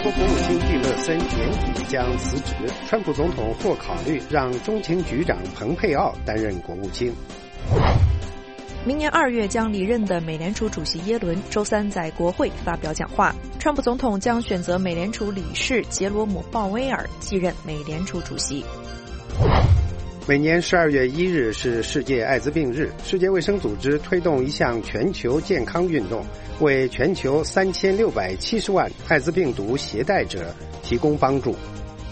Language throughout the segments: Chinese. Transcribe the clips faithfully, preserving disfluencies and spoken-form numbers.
国国务卿蒂勒森年底将辞职，川普总统或考虑让中情局长蓬佩奥担任国务卿。 明年二月将离任的美联储主席耶伦周三在国会发表讲话，川普总统将选择美联储理事杰罗姆·鲍威尔继任美联储主席。 每年十二月一日是世界艾滋病日，世界卫生组织推动一项全球健康运动，为全球三千六百七十万艾滋病毒携带者提供帮助。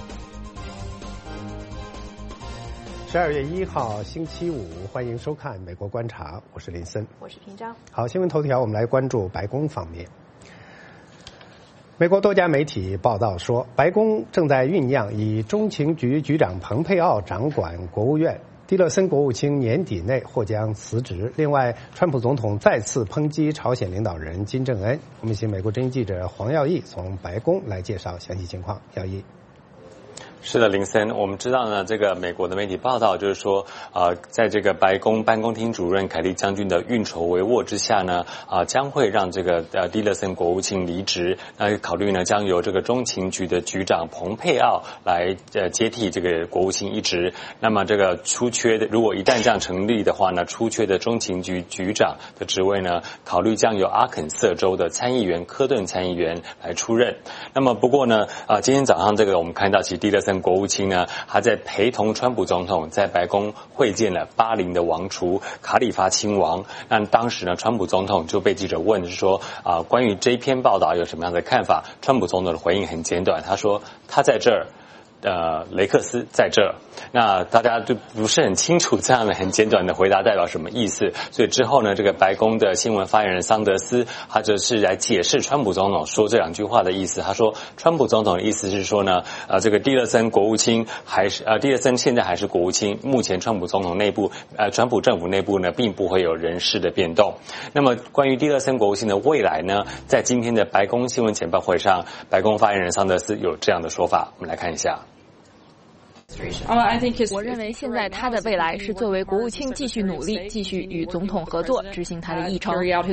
十二月一号星期五，欢迎收看美国观察，我是林森， 我是平章。 好，新闻头条我们来关注白宫方面。美国多家媒体报道说，白宫正在酝酿以中情局局长蓬佩奥掌管国务院，蒂勒森国务卿年底内或将辞职。另外，川普总统再次抨击朝鲜领导人金正恩。我们请美国之音记者黄耀义从白宫来介绍详细情况。耀义。 是的，林森，我们知道呢，这个美国的媒体报道就是说，呃，在这个白宫办公厅主任凯利将军的运筹帷幄之下呢，啊、呃，将会让这个呃蒂勒森国务卿离职，那考虑呢将由这个中情局的局长蓬佩奥来呃接替这个国务卿一职。那么这个出缺的，如果一旦这样成立的话呢，出缺的中情局局长的职位呢，考虑将由阿肯色州的参议员科顿参议员来出任。那么不过呢，啊、呃，今天早上这个我们看到，其实蒂勒森国务卿呢，他在陪同川普总统在白宫会见了巴林的王储卡里发亲王。那当时呢，川普总统就被记者问是说啊、呃，关于这篇报道有什么样的看法？川普总统的回应很简短，他说他在这儿。呃，雷克斯在这儿，那大家就不是很清楚这样的很简短的回答代表什么意思，所以之后呢，这个白宫的新闻发言人桑德斯，他就是来解释川普总统说这两句话的意思。他说，川普总统的意思是说呢，呃，这个蒂勒森国务卿还是呃，蒂勒森现在还是国务卿，目前川普总统内部呃，川普政府内部呢，并不会有人事的变动。那么关于蒂勒森国务卿的未来呢，在今天的白宫新闻简报会上，白宫发言人桑德斯有这样的说法，我们来看一下。 我认为现在他的未来是作为国务卿继续努力，继续与总统合作，执行他的议程。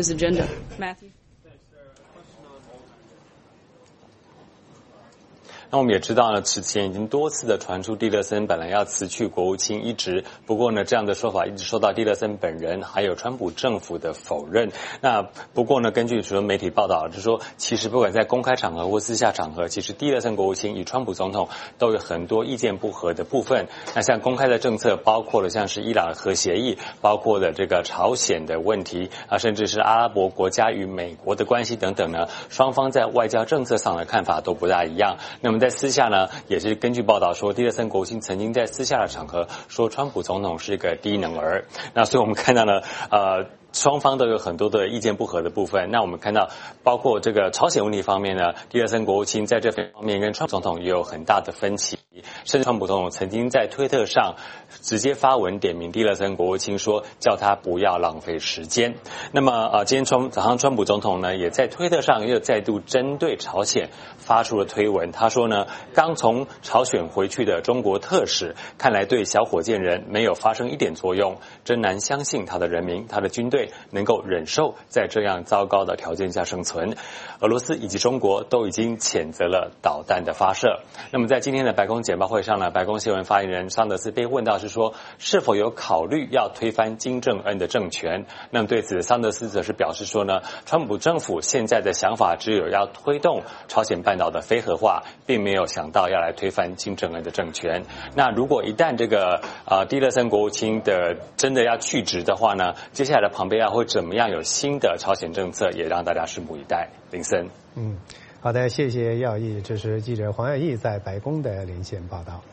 那我们也知道呢，此前已经多次的传出蒂勒森本来要辞去国务卿一职，不过呢，这样的说法一直受到蒂勒森本人还有川普政府的否认。那不过呢，根据许多媒体报道，就是说，其实不管在公开场合或私下场合，其实蒂勒森国务卿与川普总统都有很多意见不合的部分。那像公开的政策，包括了像是伊朗核协议，包括了这个朝鲜的问题啊，甚至是阿拉伯国家与美国的关系等等呢，双方在外交政策上的看法都不大一样。那么在私下呢，也是根据报道说，蒂勒森国务卿曾经在私下的场合说，川普总统是一个低能儿。那所以我们看到呢，呃。双方都有很多的意见不合的部分。那我们看到，包括这个朝鲜问题方面呢，蒂勒森国务卿在这方面跟川普总统也有很大的分歧，甚至川普总统曾经在推特上直接发文点名蒂勒森国务卿，说叫他不要浪费时间。那么呃，今天川早上川普总统呢，也在推特上又再度针对朝鲜发出了推文，他说呢，刚从朝鲜回去的中国特使，看来对小火箭人没有发生一点作用，真难相信他的人民，他的军队能够忍受在这样糟糕的条件下生存。俄罗斯以及中国都已经谴责了导弹的发射。那么在今天的白宫简报会上呢，白宫新闻发言人桑德斯被问到是说，是否有考虑要推翻金正恩的政权。那么对此，桑德斯则是表示说呢，川普政府现在的想法只有要推动朝鲜半岛的非核化，并没有想到要来推翻金正恩的政权。那如果一旦这个呃蒂勒森国务卿的真的要去职的话呢，接下来的庞贝奥会怎么样有新的朝鲜政策，也让大家拭目以待。林森， 嗯，好的，谢谢耀义，这是记者黄耀义在白宫的连线报道。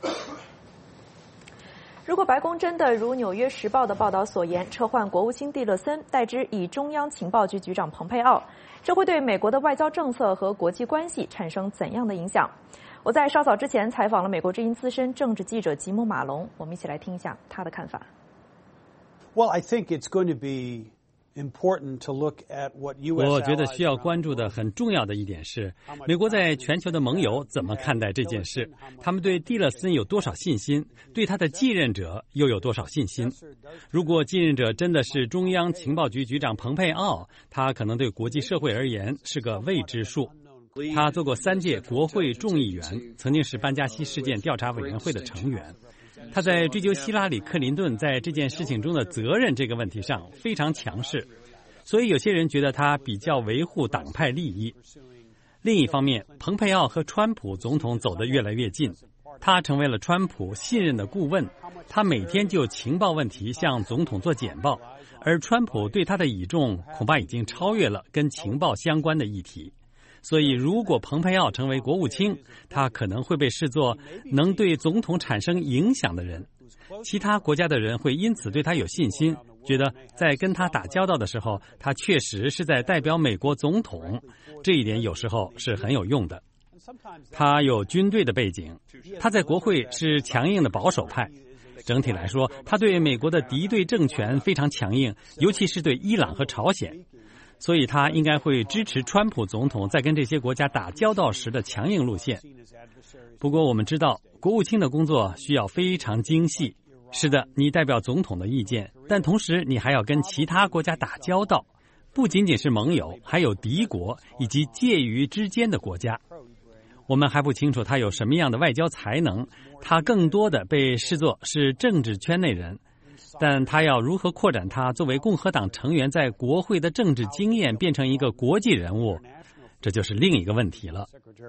如果白宫真的如《纽约时报》的报道所言，撤换国务卿蒂勒森，代之以中央情报局局长蓬佩奥，这会对美国的外交政策和国际关系产生怎样的影响？我在稍早之前采访了美国之音资深政治记者吉姆·马龙，我们一起来听一下他的看法。 Well, I think it's going to be important to look at what U S 我觉得需要关注的很重要的一点是，美国在全球的盟友怎么看待这件事？他们对蒂勒森有多少信心？对他的继任者又有多少信心？如果继任者真的是中央情报局局长蓬佩奥，他可能对国际社会而言是个未知数。 他做过三届国会众议员，曾经是班加西事件调查委员会的成员。他在追究希拉里·克林顿在这件事情中的责任这个问题上非常强势，所以有些人觉得他比较维护党派利益。另一方面，蓬佩奥和川普总统走得越来越近，他成为了川普信任的顾问，他每天就情报问题向总统做简报，而川普对他的倚重恐怕已经超越了跟情报相关的议题。所以如果蓬佩奥成为国务卿，他可能会被视作能对总统产生影响的人。其他国家的人会因此对他有信心，觉得在跟他打交道的时候，他确实是在代表美国总统，这一点有时候是很有用的。他有军队的背景，他在国会是强硬的保守派。整体来说，他对美国的敌对政权非常强硬，尤其是对伊朗和朝鲜。所以他应该会支持川普总统在跟这些国家打交道时的强硬路线。不过我们知道，国务卿的工作需要非常精细。是的，你代表总统的意见，但同时你还要跟其他国家打交道，不仅仅是盟友，还有敌国以及介于之间的国家。我们还不清楚他有什么样的外交才能，他更多的被视作是政治圈内人。但他要如何扩展他作为共和党成员在国会的政治经验，变成一个国际人物，这就是另一个问题了。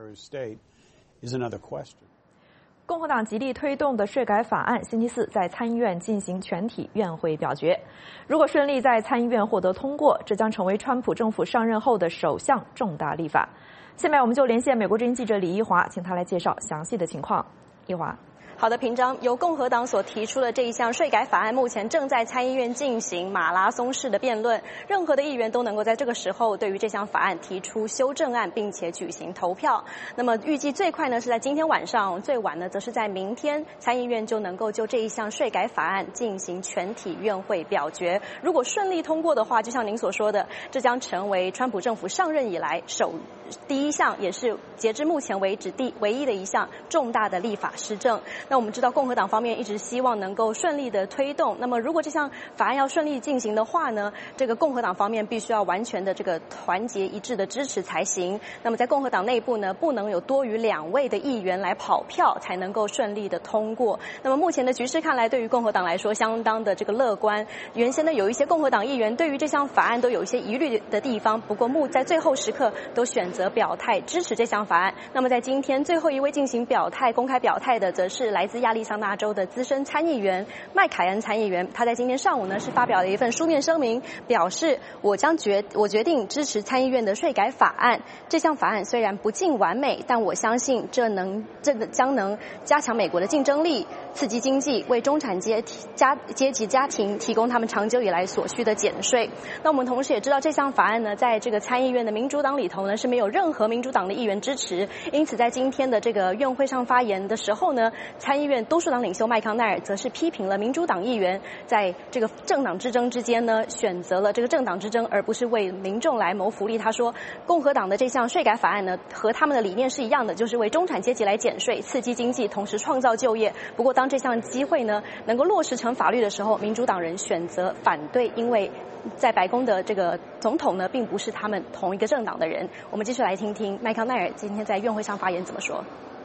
共和党极力推动的税改法案，星期四在参议院进行全体院会表决。如果顺利在参议院获得通过，这将成为川普政府上任后的首项重大立法。下面我们就连线美国之音记者李一华，请他来介绍详细的情况。一华。 好的，平章，由共和党所提出的这一项税改法案，目前正在参议院进行马拉松式的辩论。任何的议员都能够在这个时候对于这项法案提出修正案，并且举行投票。那么预计最快呢是在今天晚上，最晚呢则是在明天，参议院就能够就这一项税改法案进行全体院会表决。如果顺利通过的话，就像您所说的，这将成为川普政府上任以来首第一项，也是截至目前为止第唯一的一项重大的立法施政。那我们知道共和党方面一直希望能够顺利的推动，那么如果这项法案要顺利进行的话呢，这个共和党方面必须要完全的这个团结一致的支持才行。那么在共和党内部呢，不能有多于两位的议员来跑票才能够顺利的通过。那么目前的局势看来，对于共和党来说相当的这个乐观。原先呢有一些共和党议员对于这项法案都有一些疑虑的地方，不过目在最后时刻都选择表态支持这项法案。那么在今天最后一位进行表态公开表态的，则是来自亚利桑那州的资深参议员麦凯恩参议员。他在今天上午呢是发表了一份书面声明，表示我将决我决定支持参议院的税改法案。这项法案虽然不尽完美，但我相信这能这将能加强美国的竞争力，刺激经济，为中产阶家阶级家庭提供他们长久以来所需的减税。那我们同时也知道，这项法案呢在这个参议院的民主党里头呢是没有任何民主党的议员支持，因此在今天的这个院会上发言的时候呢，参议院多数党领袖麦康奈尔则是批评了民主党议员在这个政党之争之间呢选择了这个政党之争，而不是为民众来谋福利。他说共和党的这项税改法案呢和他们的理念是一样的，就是为中产阶级来减税，刺激经济，同时创造就业。不过当这项机会呢能够落实成法律的时候，民主党人选择反对，因为在白宫的这个总统呢并不是他们同一个政党的人。我们继续来听听麦康奈尔今天在院会上发言怎么说。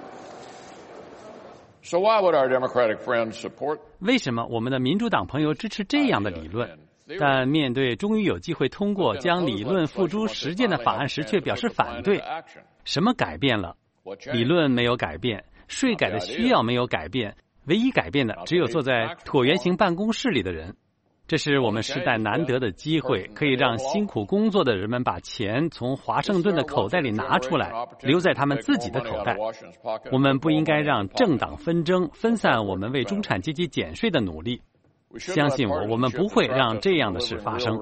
So why would our Democratic friends support? 为什么我们的民主党朋友支持这样的理论，但面对终于有机会通过将理论付诸实践的法案时却表示反对？什么改变了？理论没有改变，税改的需要没有改变，唯一改变的只有坐在椭圆形办公室里的人。这是我们时代难得的机会，可以让辛苦工作的人们把钱从华盛顿的口袋里拿出来，留在他们自己的口袋。我们不应该让政党纷争分散我们为中产阶级减税的努力。相信我，我们不会让这样的事发生。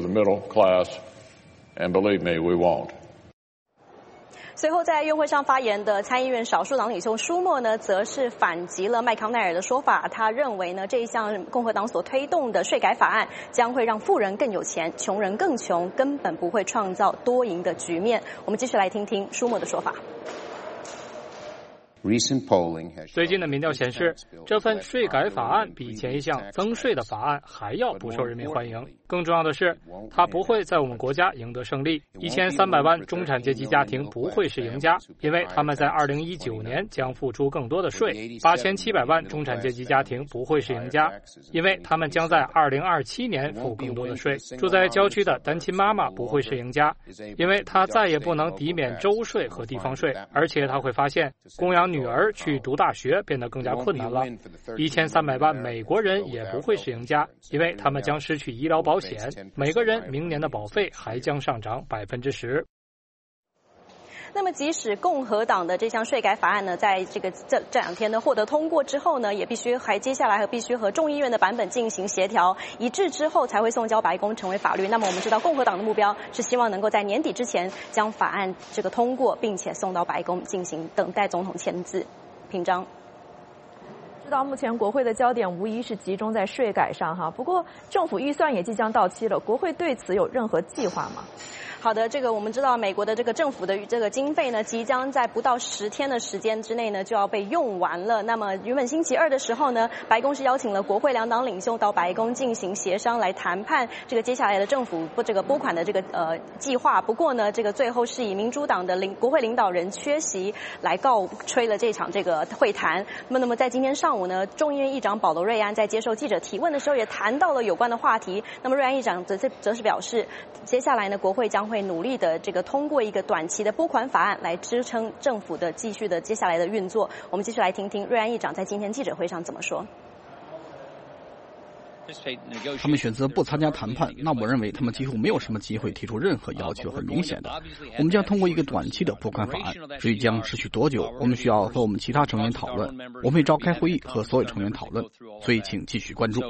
随后在院会上发言的参议院少数党领袖舒默呢，则是反击了麦康奈尔的说法。他认为呢，这一项共和党所推动的税改法案将会让富人更有钱，穷人更穷，根本不会创造多赢的局面。我们继续来听听舒默的说法。 最近的民调显示，这份税改法案比前一项增税的法案还要不受人民欢迎。更重要的是，它不会在我们国家赢得胜利。一千三百万中产阶级家庭不会是赢家，因为他们在二零一九年将付出更多的税。八千七百万中产阶级家庭不会是赢家，因为他们将在二零二七年付更多的税。住在郊区的单亲妈妈不会是赢家，因为她再也不能抵免州税和地方税，而且她会发现供养女儿去读大学变得更加困难了。一千三百万美国人也不会是赢家，因为他们将失去医疗保险，每个人明年的保费还将上涨百分之十。 那么，即使共和党的这项税改法案呢，在这个这这两天呢获得通过之后呢，也必须还接下来还必须和众议院的版本进行协调一致之后，才会送交白宫成为法律。那么，我们知道共和党的目标是希望能够在年底之前将法案这个通过，并且送到白宫进行等待总统签字。平章。 知道目前国会的焦点无疑是集中在税改上哈，不过政府预算也即将到期了，国会对此有任何计划吗？ 好的，这个我们知道，美国的这个政府的这个经费呢，即将在不到十天的时间之内呢，就要被用完了。那么，原本星期二的时候呢，白宫是邀请了国会两党领袖到白宫进行协商，来谈判这个接下来的政府不这个拨款的这个呃计划。不过呢，这个最后是以民主党的领国会领导人缺席来告吹了这场这个会谈。那么，那么在今天上午呢，众议院议长保罗·瑞安在接受记者提问的时候，也谈到了有关的话题。那么，瑞安议长则则是表示，接下来呢，国会将会努力的这个通过一个短期的拨款法案来支撑政府的继续的接下来的运作。我们继续来听听瑞安议长在今天记者会上怎么说。 他们选择不参加谈判，那我认为他们几乎没有什么机会提出任何要求很明显的。我们将通过一个短期的拨款法案，至于将持续多久，我们需要和我们其他成员讨论。我们会召开会议和所有成员讨论，所以请继续关注。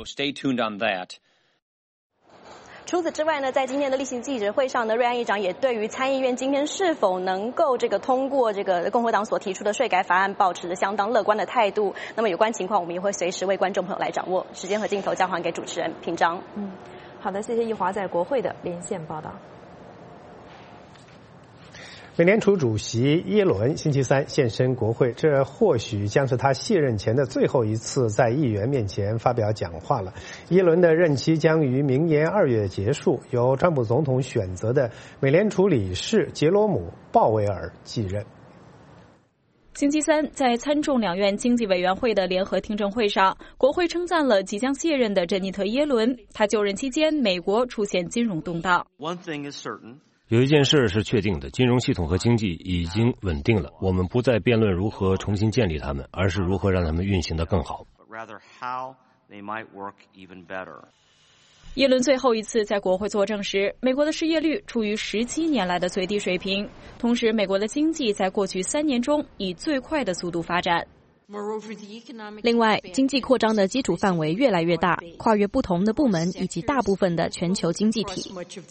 除此之外呢，在今天的例行记者会上呢，瑞安议长也对于参议院今天是否能够这个通过这个共和党所提出的税改法案，保持着相当乐观的态度。那么有关情况，我们也会随时为观众朋友来掌握。时间和镜头交还给主持人平章。 嗯，好的，谢谢易华在国会的连线报道。 美联储主席耶伦星期三现身国会，这或许将是他卸任前的最后一次在议员面前发表讲话了。耶伦的任期将于明年二月结束，由川普总统选择的美联储理事杰罗姆·鲍威尔继任。 星期三，在参众两院经济委员会的联合听证会上，国会称赞了即将卸任的珍妮特·耶伦。他就任期间，美国出现金融动荡。 One thing is certain.有一件事是确定的，金融系统和经济已经稳定了。我们不再辩论如何重新建立它们，而是如何让它们运行得更好。 耶伦最后一次在国会作证时，美国的失业率处于十七年来的最低水平，同时美国的经济在过去三年中以最快的速度发展。 另外，经济扩张的基础范围越来越大，跨越不同的部门以及大部分的全球经济体。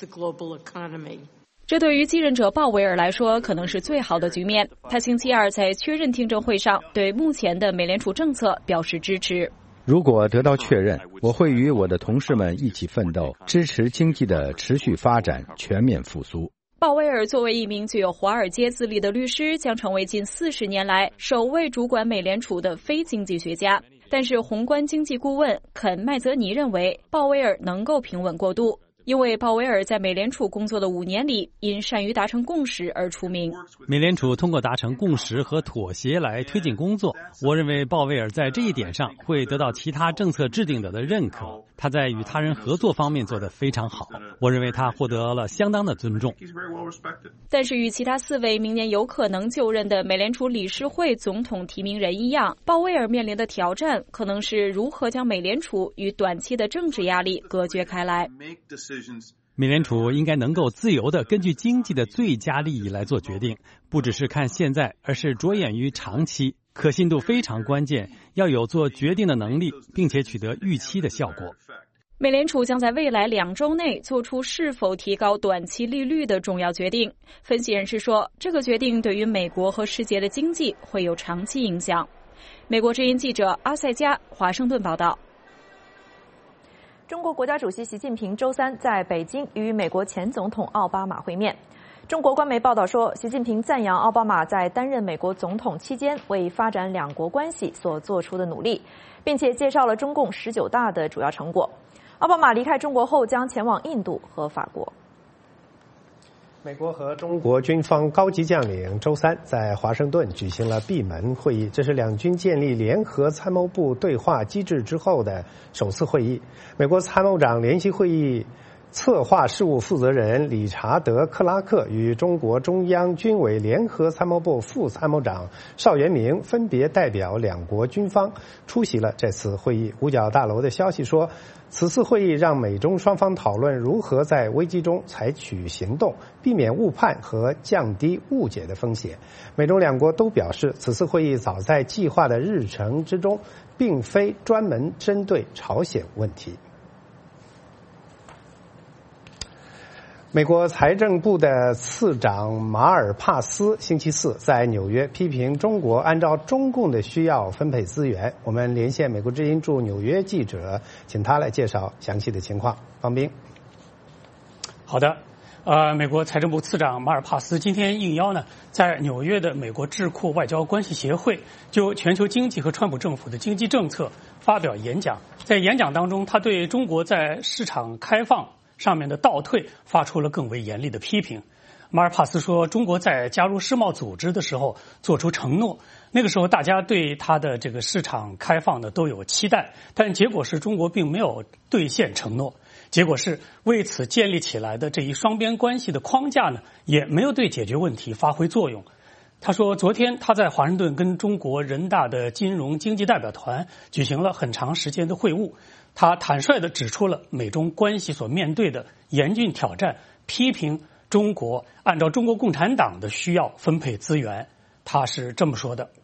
这对于继任者鲍威尔来说可能是最好的局面。他星期二在确认听证会上对目前的美联储政策表示支持。 如果得到确认，我会与我的同事们一起奋斗，支持经济的持续发展、全面复苏。 鲍威尔作为一名具有华尔街资历的律师，将成为近四十年来首位主管美联储的非经济学家。但是宏观经济顾问肯·麦泽尼认为，鲍威尔能够平稳过渡，因为鲍威尔在美联储工作的五年里，因善于达成共识而出名。 美联储通过达成共识和妥协来推进工作，我认为鲍威尔在这一点上会得到其他政策制定者的认可。他在与他人合作方面做得非常好，我认为他获得了相当的尊重。 但是与其他四位明年有可能就任的美联储理事会总统提名人一样，鲍威尔面临的挑战可能是如何将美联储与短期的政治压力隔绝开来。 美联储应该能够自由地根据经济的最佳利益来做决定，不只是看现在，而是着眼于长期。可信度非常关键，要有做决定的能力，并且取得预期的效果。 美联储将在未来两周内做出是否提高短期利率的重要决定。分析人士说，这个决定对于美国和世界的经济会有长期影响。美国之音记者阿塞加华盛顿报道。 中国国家主席习近平周三在北京与美国前总统奥巴马会面。 中国官媒报道说，习近平赞扬奥巴马在担任美国总统期间为发展两国关系所做出的努力，并且介绍了中共十九大的主要成果。奥巴马离开中国后将前往印度和法国。 美国和中国军方高级将领周三在华盛顿举行了闭门会议，这是两军建立联合参谋部对话机制之后的首次会议。美国参谋长联席会议策划事务负责人理查德·克拉克与中国中央军委联合参谋部副参谋长邵元明分别代表两国军方出席了这次会议。五角大楼的消息说，此次会议让美中双方讨论如何在危机中采取行动，避免误判和降低误解的风险。美中两国都表示，此次会议早在计划的日程之中，并非专门针对朝鲜问题。美国财政部的次长马尔帕斯星期四在纽约批评中国按照中共的需要分配资源。我们连线美国之音驻纽约记者，请他来介绍详细的情况。方斌。 好的，呃，美国财政部次长马尔帕斯今天应邀呢，在纽约的美国智库外交关系协会就全球经济和川普政府的经济政策发表演讲。在演讲当中，他对中国在市场开放上面的倒退发出了更为严厉的批评。马尔帕斯说，中国在加入世贸组织的时候做出承诺，那个时候大家对它的这个市场开放呢都有期待，但结果是中国并没有兑现承诺，结果是为此建立起来的这一双边关系的框架呢也没有对解决问题发挥作用。他说，昨天他在华盛顿跟中国人大的金融经济代表团举行了很长时间的会晤，他坦率地指出了美中关系所面对的严峻挑战，批评中国按照中国共产党的需要分配资源。他是这么说的。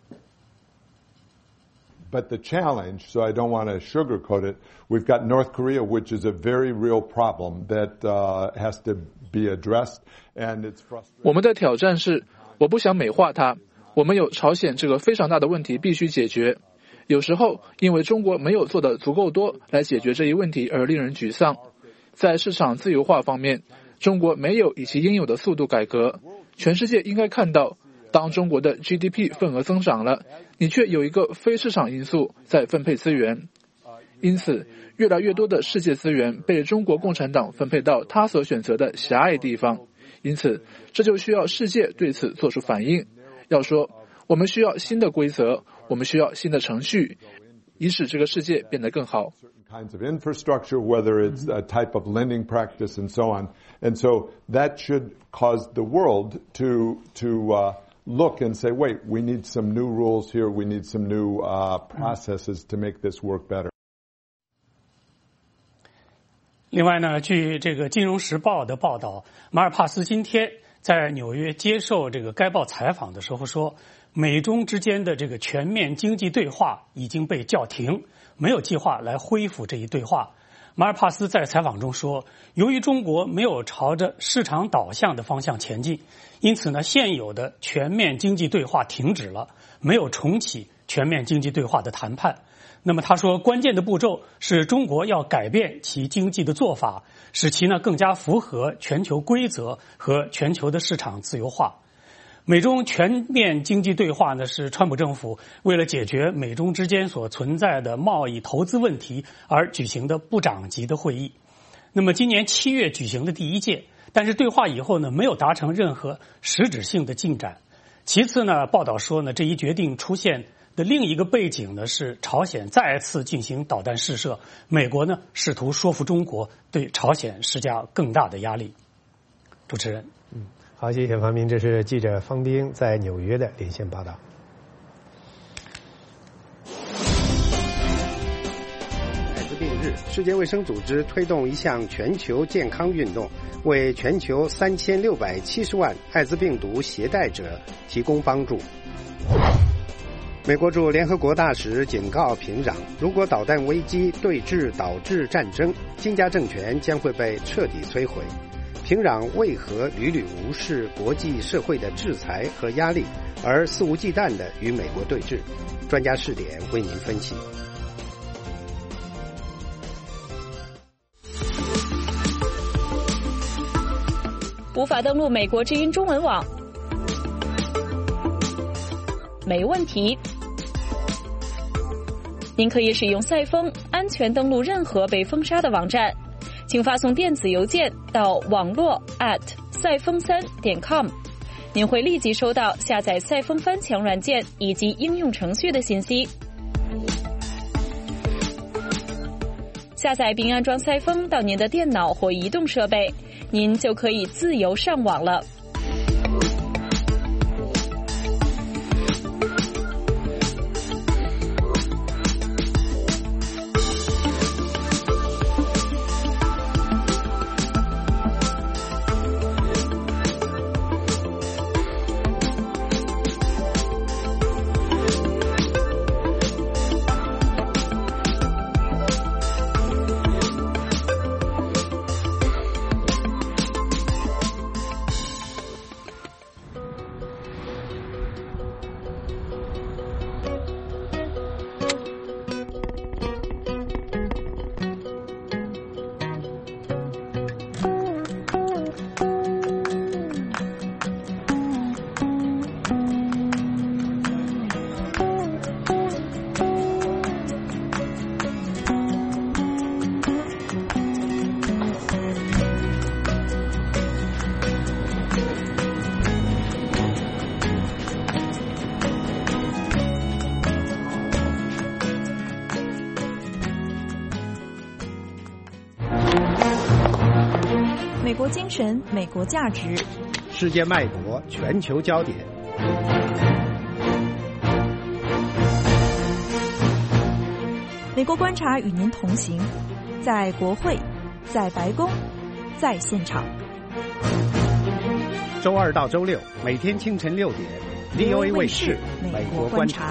But the challenge, so I don't want to sugarcoat it, we've got North Korea, which is a very real problem that uh, has to be addressed, and it's frustrating. 我们的挑战是，我不想美化它，我们有朝鲜这个非常大的问题必须解决。有时候因为中国没有做得足够多来解决这一问题而令人沮丧。在市场自由化方面，中国没有以其应有的速度改革。全世界应该看到，当中国的 G D P 份额增长了，你却有一个非市场因素在分配资源。因此，越来越多的世界资源被中国共产党分配到他所选择的狭隘地方。因此，这就需要世界对此做出反应。要说，我们需要新的规则，我们需要新的程序，以使这个世界变得更好。 kinds of infrastructure, whether it's a type of lending practice and so on. And so that should cause the world to, to uh, look and say, wait, we need some new rules here, we need some new uh, processes to make this work better. 另外呢，据这个《金融时报》的报道，马尔帕斯今天在纽约接受这个该报采访的时候说，美中之间的这个全面经济对话已经被叫停，没有计划来恢复这一对话。马尔帕斯在采访中说，由于中国没有朝着市场导向的方向前进，因此呢，现有的全面经济对话停止了，没有重启全面经济对话的谈判。那么他说，关键的步骤是中国要改变其经济的做法，使其呢更加符合全球规则和全球的市场自由化。美中全面经济对话呢，是川普政府为了解决美中之间所存在的贸易投资问题而举行的部长级的会议。那么今年七月举行的第一届，但是对话以后呢，没有达成任何实质性的进展。其次呢，报道说呢，这一决定出现的另一个背景呢，是朝鲜再次进行导弹试射，美国呢试图说服中国对朝鲜施加更大的压力。主持人， 嗯，好，谢谢方斌，这是记者方斌在纽约的连线报道。艾滋病日，世界卫生组织推动一项全球健康运动，为全球三千六百七十万艾滋病毒携带者提供帮助。美国驻联合国大使警告平壤，如果导弹危机对峙导致战争，金家政权将会被彻底摧毁。平壤为何屡屡无视国际社会的制裁和压力，而肆无忌惮地与美国对峙？专家视点为您分析。 无法登录美国之音中文网？没问题。您可以使用赛风安全登录任何被封杀的网站，请发送电子邮件到网络 at 赛风三点 com， 您会立即收到下载赛风翻墙软件以及应用程序的信息。下载并安装赛风到您的电脑或移动设备，您就可以自由上网了。 美国精神，美国价值， 世界脉搏，全球焦点。 美国观察与您同行，在国会，在白宫，在现场。 周二到周六，每天清晨六点 ，V O A 卫视《美国观察》。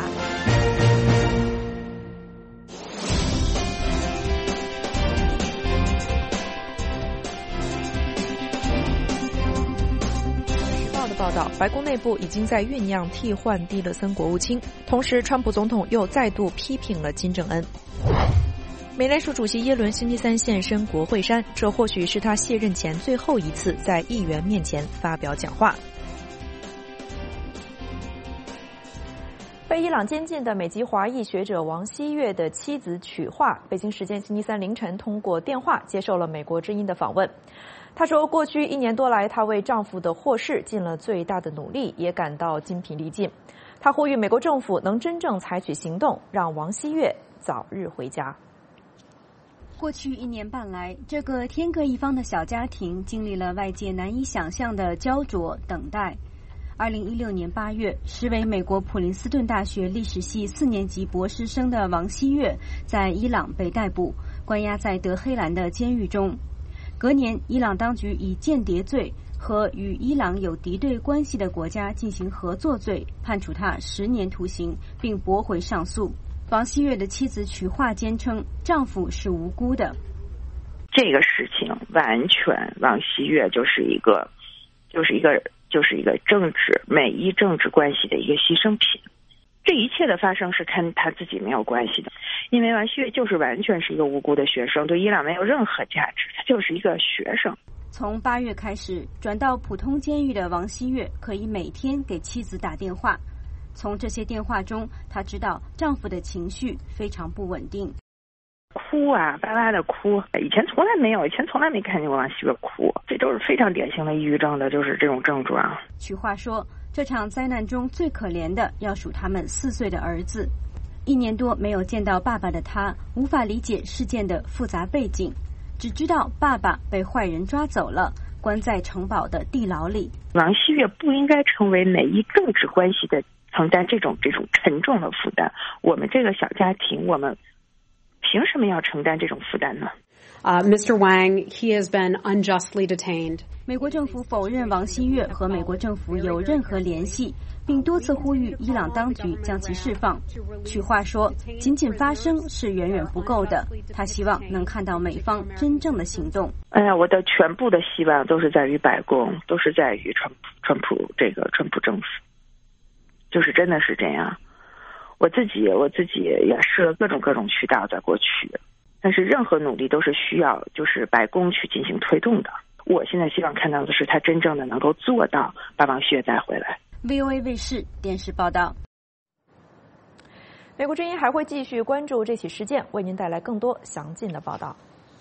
报道，白宫内部已经在酝酿替换蒂勒森国务卿，同时川普总统又再度批评了金正恩。美联储主席耶伦星期三现身国会山，这或许是他卸任前最后一次在议员面前发表讲话。被伊朗监禁的美籍华裔学者王希月的妻子曲化，北京时间星期三凌晨通过电话接受了美国之音的访问。她说，过去一年多来，她为丈夫的获释尽了最大的努力，也感到精疲力尽。她呼吁美国政府能真正采取行动，让王希月早日回家。 过去一年半来，这个天各一方的小家庭经历了外界难以想象的焦灼等待。二零一六年八月，时为美国普林斯顿大学历史系四年级博士生的王希月在伊朗被逮捕，关押在德黑兰的监狱中。隔年，伊朗当局以间谍罪和与伊朗有敌对关系的国家进行合作罪判处他十年徒刑，并驳回上诉。王希月的妻子曲化坚称，丈夫是无辜的。 这个事情完全，王希月就是一个，就是一个，就是一个政治美伊政治关系的一个牺牲品。这一切的发生是跟他自己没有关系的，因为王希月就是完全是一个无辜的学生，对伊朗没有任何价值，他就是一个学生。 从八月开始，转到普通监狱的王希月可以每天给妻子打电话。从这些电话中，她知道丈夫的情绪非常不稳定， 哭啊，巴巴的哭。以前从来没有，以前从来没看见过王希月哭，这都是非常典型的抑郁症的，就是这种症状。 曲化说，这场灾难中最可怜的要数他们四岁的儿子。一年多没有见到爸爸的他，无法理解事件的复杂背景，只知道爸爸被坏人抓走了，关在城堡的地牢里。 王希月不应该成为美伊政治关系的承担这种这种沉重的负担。我们这个小家庭，我们凭什么要承担这种负担呢？ Uh, Mister Wang, he has been unjustly detained. 美国政府否认王希月和美国政府有任何联系，并多次呼吁伊朗当局将其释放。曲化说，仅仅发声是远远不够的，他希望能看到美方真正的行动。 哎呀，我的全部的希望都是在于白宫，都是在于川普，川普这个川普政府，就是真的是这样。我自己，我自己也试了各种各种渠道，在过去。但是任何努力都是需要就是白宫去进行推动的。 我现在希望看到的是他真正的能够做到把王旭带回来。 V O A 卫视电视报道。 美国之音还会继续关注这起事件，为您带来更多详尽的报道。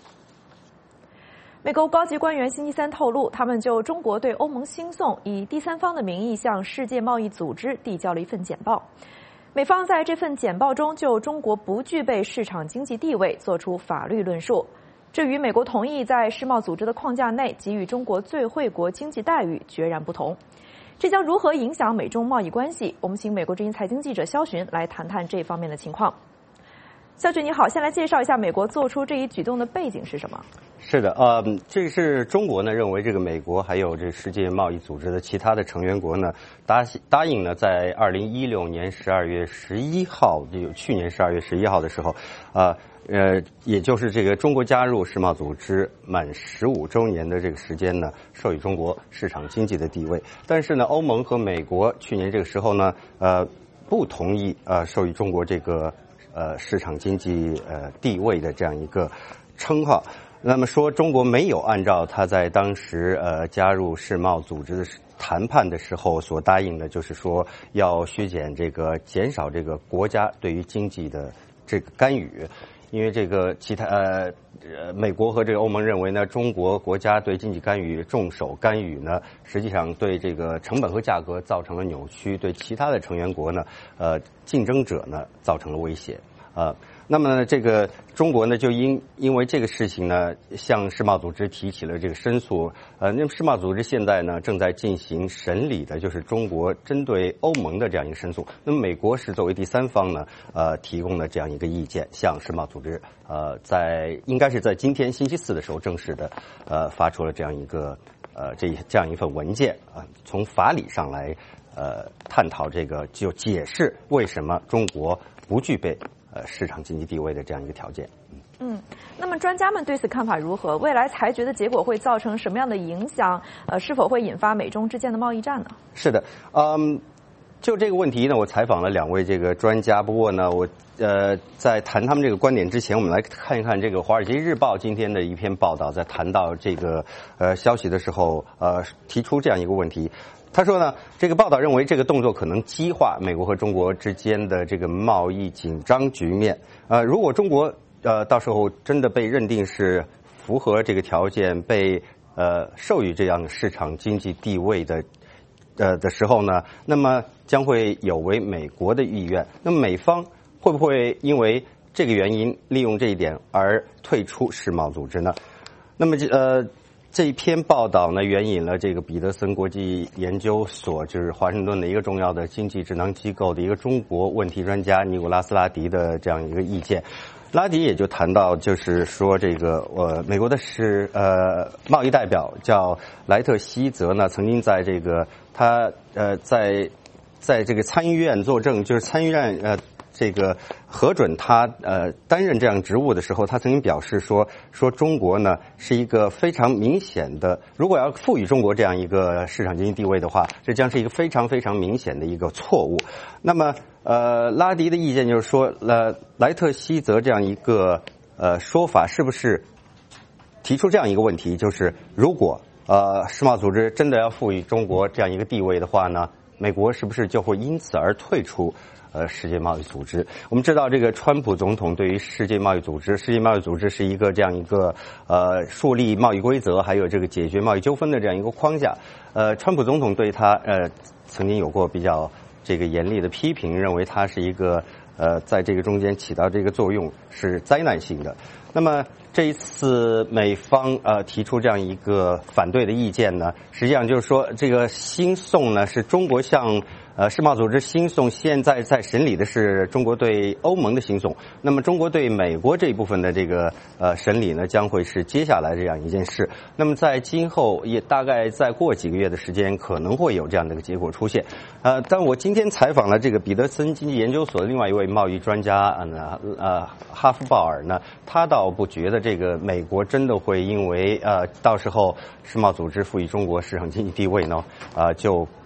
美国高级官员星期三透露，他们就中国对欧盟兴讼以第三方的名义向世界贸易组织递交了一份简报。美方在这份简报中就中国不具备市场经济地位作出法律论述，这与美国同意在世贸组织的框架内给予中国最惠国经济待遇决然不同。这将如何影响美中贸易关系？我们请美国之音财经记者肖寻来谈谈这方面的情况。肖群你好，先来介绍一下美国做出这一举动的背景是什么？ 是的，呃，这是中国呢认为这个美国还有这世界贸易组织的其他的成员国呢答答应呢，在二零一六年十二月十一号，就去年十二月十一号的时候，啊呃，也就是这个中国加入世贸组织满十五周年的这个时间呢，授予中国市场经济的地位。但是呢，欧盟和美国去年这个时候呢，呃，不同意呃授予中国这个呃市场经济呃地位的这样一个称号。那么说，中国没有按照他在当时呃加入世贸组织的谈判的时候所答应的，就是说要削减这个减少这个国家对于经济的这个干预。因为这个其他呃呃，美国和这个欧盟认为呢，中国国家对经济干预重手干预呢，实际上对这个成本和价格造成了扭曲，对其他的成员国呢，呃，竞争者呢造成了威胁。呃，那么呢，这个中国呢就因因为这个事情呢，向世贸组织提起了这个申诉。呃，那么世贸组织现在呢正在进行审理的，就是中国针对欧盟的这样一个申诉。那么美国是作为第三方呢，呃，提供了这样一个意见，向世贸组织呃，在应该是在今天星期四的时候正式的呃发出了这样一个呃这这样一份文件啊、呃，从法理上来呃探讨这个，就解释为什么中国不具备呃，市场经济地位的这样一个条件。 嗯，那么专家们对此看法如何？未来裁决的结果会造成什么样的影响？呃，是否会引发美中之间的贸易战呢？ 是的，嗯，就这个问题呢，我采访了两位这个专家。不过呢，我呃在谈他们这个观点之前，我们来看一看这个《华尔街日报》今天的一篇报道，在谈到这个呃消息的时候，呃提出这样一个问题。他说呢，这个报道认为这个动作可能激化美国和中国之间的这个贸易紧张局面。呃，如果中国呃到时候真的被认定是符合这个条件，被呃授予这样的市场经济地位的呃的时候呢，那么将会有违美国的意愿。那么美方会不会因为这个原因利用这一点而退出世贸组织呢？那么呃。这一篇报道呢，援引了这个彼得森国际研究所，就是华盛顿的一个重要的经济智囊机构的一个中国问题专家尼古拉斯拉迪的这样一个意见。拉迪也就谈到，就是说这个呃，美国的是呃贸易代表叫莱特希泽呢，曾经在这个他呃在在这个参议院作证，就是参议院呃。这个核准他呃担任这样职务的时候，他曾经表示说说中国呢是一个非常明显的，如果要赋予中国这样一个市场经济地位的话，这将是一个非常非常明显的一个错误。那么呃拉迪的意见就是说，呃莱特希泽这样一个呃说法是不是提出这样一个问题，就是如果呃世贸组织真的要赋予中国这样一个地位的话呢，美国是不是就会因此而退出呃，世界贸易组织？我们知道，这个川普总统对于世界贸易组织，世界贸易组织是一个这样一个呃树立贸易规则，还有这个解决贸易纠纷的这样一个框架。呃，川普总统对他呃曾经有过比较这个严厉的批评，认为它是一个呃在这个中间起到这个作用是灾难性的。那么这一次美方呃提出这样一个反对的意见呢，实际上就是说这个新送呢是中国向呃世贸组织新送，现在在审理的是中国对欧盟的新送。那么中国对美国这一部分的这个呃审理呢，将会是接下来这样一件事。那么在今后也大概再过几个月的时间，可能会有这样的一个结果出现。呃，但我今天采访了这个彼得森经济研究所的另外一位贸易专家呃呃哈夫鲍尔呢，他倒不觉得这个美国真的会因为呃到时候世贸组织赋予中国市场经济地位呢，啊、呃、就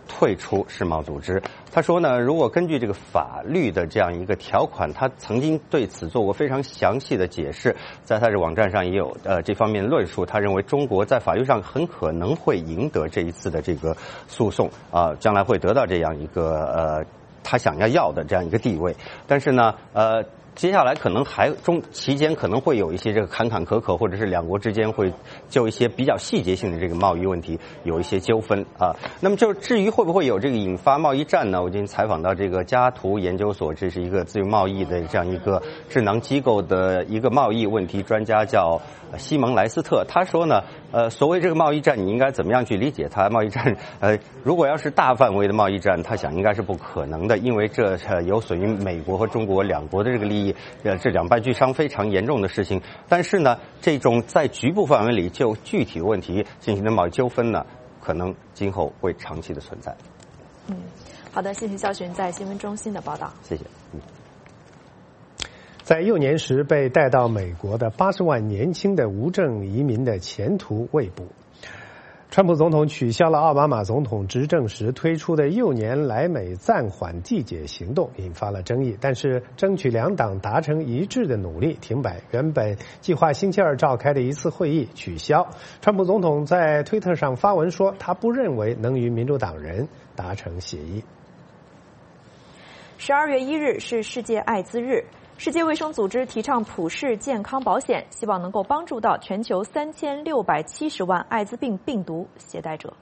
退出世贸组织。他说呢，如果根据这个法律的这样一个条款，他曾经对此做过非常详细的解释，在他的网站上也有呃这方面论述。他认为中国在法律上很可能会赢得这一次的这个诉讼啊、呃，将来会得到这样一个呃他想要要的这样一个地位。但是呢，呃。接下来可能还中期间可能会有一些这个坎坎坷坷，或者是两国之间会就一些比较细节性的这个贸易问题有一些纠纷啊。那么就至于会不会有这个引发贸易战呢？我今天采访到这个嘉图研究所，这是一个自由贸易的这样一个智囊机构的一个贸易问题专家，叫西蒙莱斯特。他说呢，呃，所谓这个贸易战，你应该怎么样去理解它？贸易战，呃，如果要是大范围的贸易战，他想应该是不可能的，因为这呃有损于美国和中国两国的这个利益。呃，这两败俱伤非常严重的事情。但是呢，这种在局部范围里就具体问题进行的贸易纠纷呢，可能今后会长期的存在。 嗯，好的，谢谢肖珣在新闻中心的报道。 谢谢。嗯， 在幼年时被带到美国的八十万年轻的无证移民的前途未卜。川普总统取消了奥巴马总统执政时推出的幼年来美暂缓递解行动，引发了争议。但是，争取两党达成一致的努力停摆，原本计划星期二召开的一次会议取消。川普总统在推特上发文说，他不认为能与民主党人达成协议。 十二月一日是世界艾滋日。世界卫生组织提倡普世健康保险，希望能够帮助到全球三千六百七十万艾滋病病毒携带者。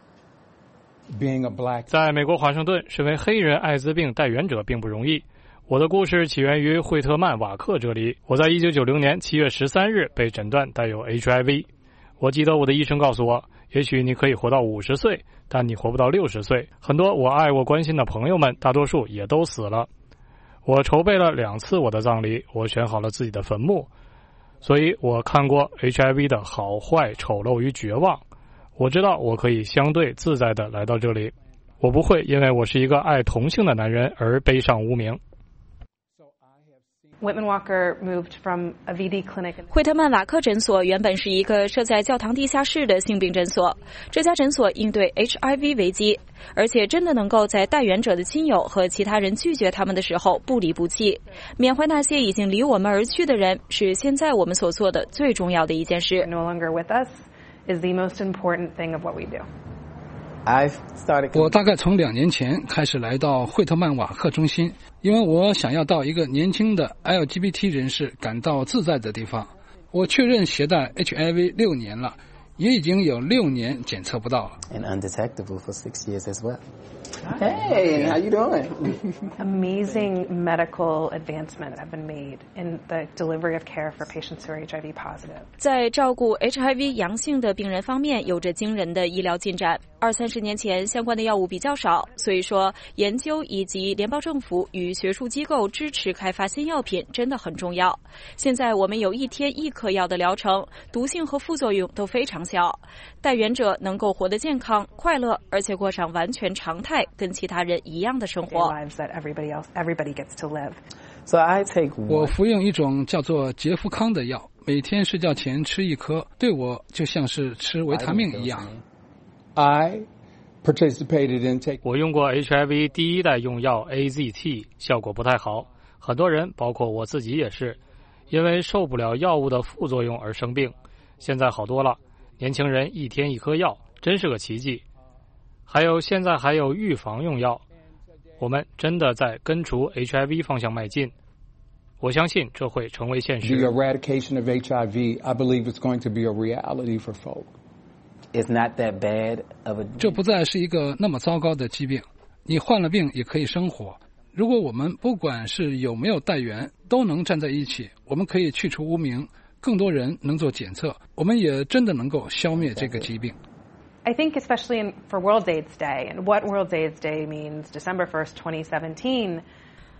在美国华盛顿，身为黑人艾滋病带源者并不容易。我的故事起源于惠特曼瓦克这里。我在一九九零年七月十三日被诊断带有 H I V。我记得我的医生告诉我，也许你可以活到五十岁，但你活不到六十岁。很多我爱我关心的朋友们，大多数也都死了。我筹备了两次我的葬礼，我选好了自己的坟墓，所以我看过 H I V 的好坏、丑陋与绝望。我知道我可以相对自在地来到这里，我不会因为我是一个爱同性的男人而背上污名。 Whitman Walker moved from a V D clinic. 惠特曼瓦克诊所原本是一个设在教堂地下室的性病诊所，这家诊所应对 H I V 危机，而且真的能够在带源者的亲友和其他人拒绝他们的时候不离不弃，缅怀那些已经离我们而去的人，是现在我们所做的最重要的一件事。 No longer with us is the most important thing of what we do. 我大概从两年前开始来到惠特曼瓦克中心，因为我想要到一个年轻的 L G B T 人士感到自在的地方。我确认携带 H I V 六年了，也已经有六年检测不到了。 And undetectable for six years as well. Hey, how you doing? Amazing medical advancement have been made in the delivery of care for patients who are H I V positive. 在照顾 H I V 阳性的病人方面，有着惊人的医疗进展。二三十年前，相关的药物比较少，所以说研究以及联邦政府与学术机构支持开发新药品真的很重要。现在我们有一天一颗药的疗程，毒性和副作用都非常小，带源者能够活得健康、快乐，而且过上完全常态、跟其他人一样的生活。 我服用一种叫做杰夫康的药，每天睡觉前吃一颗，对我就像是吃维他命一样。 I participated in take. 我用过 H I V 第一代用药 A Z T， 效果不太好，很多人包括我自己也是因为受不了药物的副作用而生病，现在好多了，年轻人一天一颗药，真是个奇迹。还有现在还有预防用药，我们真的在根除 H I V 方向迈进，我相信这会成为现实。 The eradication of H I V, I believe it's going to be a reality for folk. It's not that bad of a... 这不再是一个那么糟糕的疾病，你患了病也可以生活。如果我们不管是有没有带源都能站在一起，我们可以去除污名，更多人能做检测，我们也真的能够消灭这个疾病。 I think especially in, for World AIDS Day, and what World AIDS Day means, December first, twenty seventeen.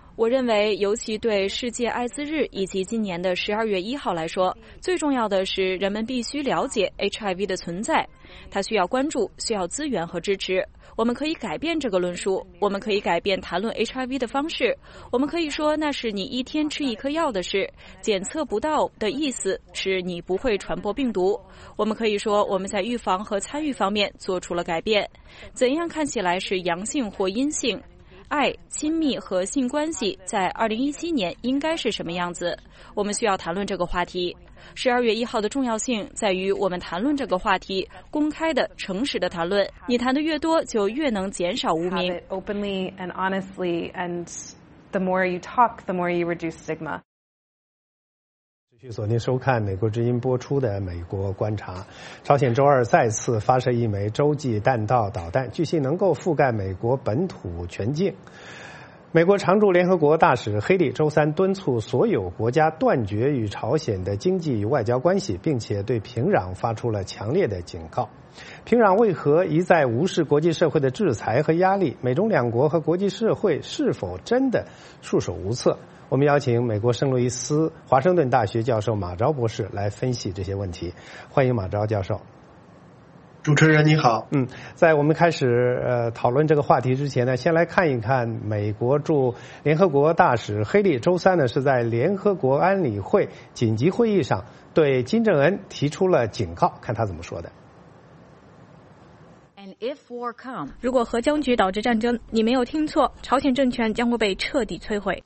我认为，尤其对世界艾滋日以及今年的十二月一号来说，最重要的是人们必须了解 H I V 的存在，它需要关注，需要资源和支持。我们可以改变这个论述，我们可以改变谈论 H I V 的方式，我们可以说那是你一天吃一颗药的事，检测不到的意思是你不会传播病毒。我们可以说我们在预防和参与方面做出了改变，怎样看起来是阳性或阴性。爱、亲密和性关系在二零一七年应该是什么样子？我们需要谈论这个话题。十二月一号的重要性在于我们谈论这个话题，公开的、诚实的谈论。你谈的越多，就越能减少污名。 Openly and honestly, and the more you talk, the more you reduce stigma. 继续锁定收看美国之音播出的《美国观察》。朝鲜周二再次发射一枚洲际弹道导弹，据信能够覆盖美国本土全境。美国常驻联合国大使黑利周三敦促所有国家断绝与朝鲜的经济与外交关系，并且对平壤发出了强烈的警告。平壤为何一再无视国际社会的制裁和压力？美中两国和国际社会是否真的束手无策？我们邀请美国圣路易斯华盛顿大学教授马昭博士来分析这些问题。欢迎马昭教授。 主持人你好。 嗯，在我们开始呃讨论这个话题之前呢，先来看一看美国驻联合国大使黑利周三呢是在联合国安理会紧急会议上对金正恩提出了警告，看他怎么说的。 如果核僵局导致战争，你没有听错，朝鲜政权将会被彻底摧毁。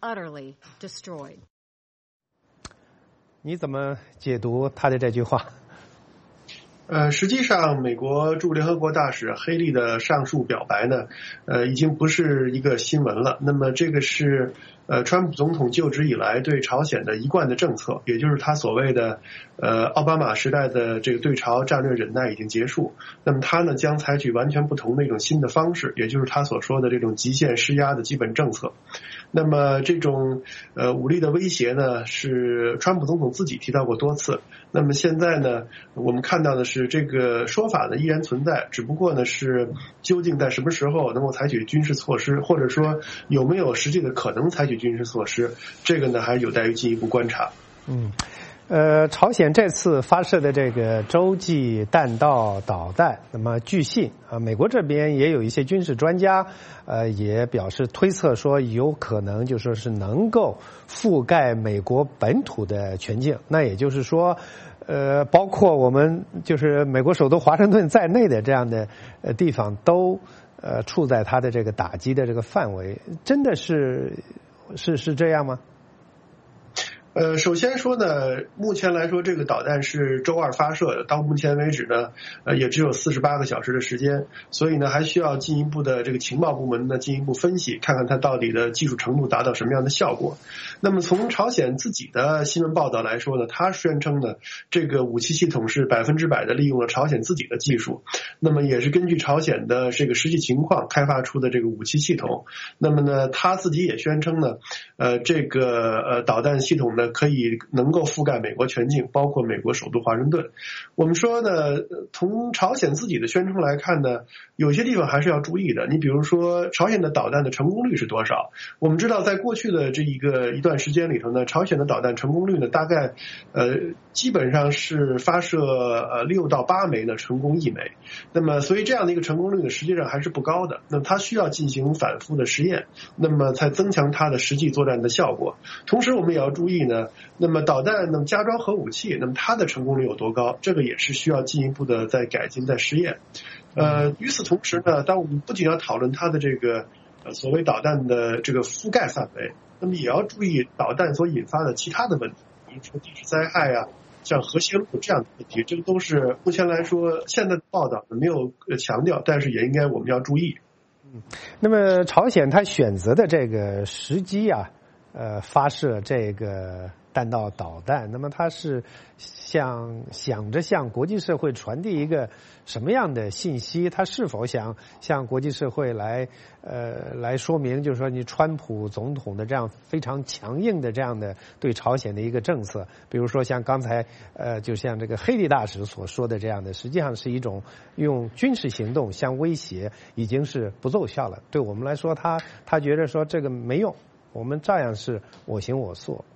你怎么解读他的这句话？ 呃，实际上，美国驻联合国大使黑利的上述表白呢，呃，已经不是一个新闻了。那么，这个是呃，川普总统就职以来对朝鲜的一贯的政策，也就是他所谓的呃奥巴马时代的这个对朝战略忍耐已经结束。那么，他呢将采取完全不同的一种新的方式，也就是他所说的这种极限施压的基本政策。那么，这种呃武力的威胁呢，是川普总统自己提到过多次。那么现在呢，我们看到的是这个说法呢依然存在，只不过呢是究竟在什么时候能够采取军事措施，或者说有没有实际的可能采取军事措施，这个呢还有待于进一步观察。 嗯。呃，朝鲜这次发射的这个洲际弹道导弹，那么据信啊，美国这边也有一些军事专家，呃，也表示推测说有可能就说是能够覆盖美国本土的全境。那也就是说，呃，包括我们就是美国首都华盛顿在内的这样的呃地方都呃处在它的这个打击的这个范围，真的是是是这样吗？ 呃，首先说呢，目前来说，这个导弹是周二发射的，到目前为止呢，呃，也只有四十八个小时的时间，所以呢，还需要进一步的这个情报部门呢进一步分析，看看它到底的技术程度达到什么样的效果。那么从朝鲜自己的新闻报道来说呢，他宣称呢，这个武器系统是百分之百的利用了朝鲜自己的技术，那么也是根据朝鲜的这个实际情况开发出的这个武器系统。那么呢，他自己也宣称呢，呃，这个呃导弹系统呢，可以能够覆盖美国全境，包括美国首都华盛顿。我们说呢，从朝鲜自己的宣称来看呢，有些地方还是要注意的。你比如说，朝鲜的导弹的成功率是多少？我们知道，在过去的这一个一段时间里头呢，朝鲜的导弹成功率呢，大概呃基本上是发射呃六到八枚呢成功一枚。那么，所以这样的一个成功率呢，实际上还是不高的。那么它需要进行反复的实验，那么才增强它的实际作战的效果。同时，我们也要注意呢，那么导弹那么加装核武器，那么它的成功率有多高？这个也是需要进一步的再改进、再实验。呃，与此同时呢，当我们不仅要讨论它的这个呃所谓导弹的这个覆盖范围，那么也要注意导弹所引发的其他的问题，比如说地质灾害啊，像核泄漏这样的问题，这个都是目前来说现在的报道没有强调，但是也应该我们要注意。 嗯，那么朝鲜它选择的这个时机啊，呃，发射这个弹道导弹，那么它是想想着向国际社会传递一个什么样的信息？它是否想向国际社会来呃来说明，就是说你川普总统的这样非常强硬的这样的对朝鲜的一个政策，比如说像刚才呃就像这个黑利大使所说的这样的，实际上是一种用军事行动相威胁，已经是不奏效了。对我们来说，他他觉得说这个没用。 我们照样是我行我素。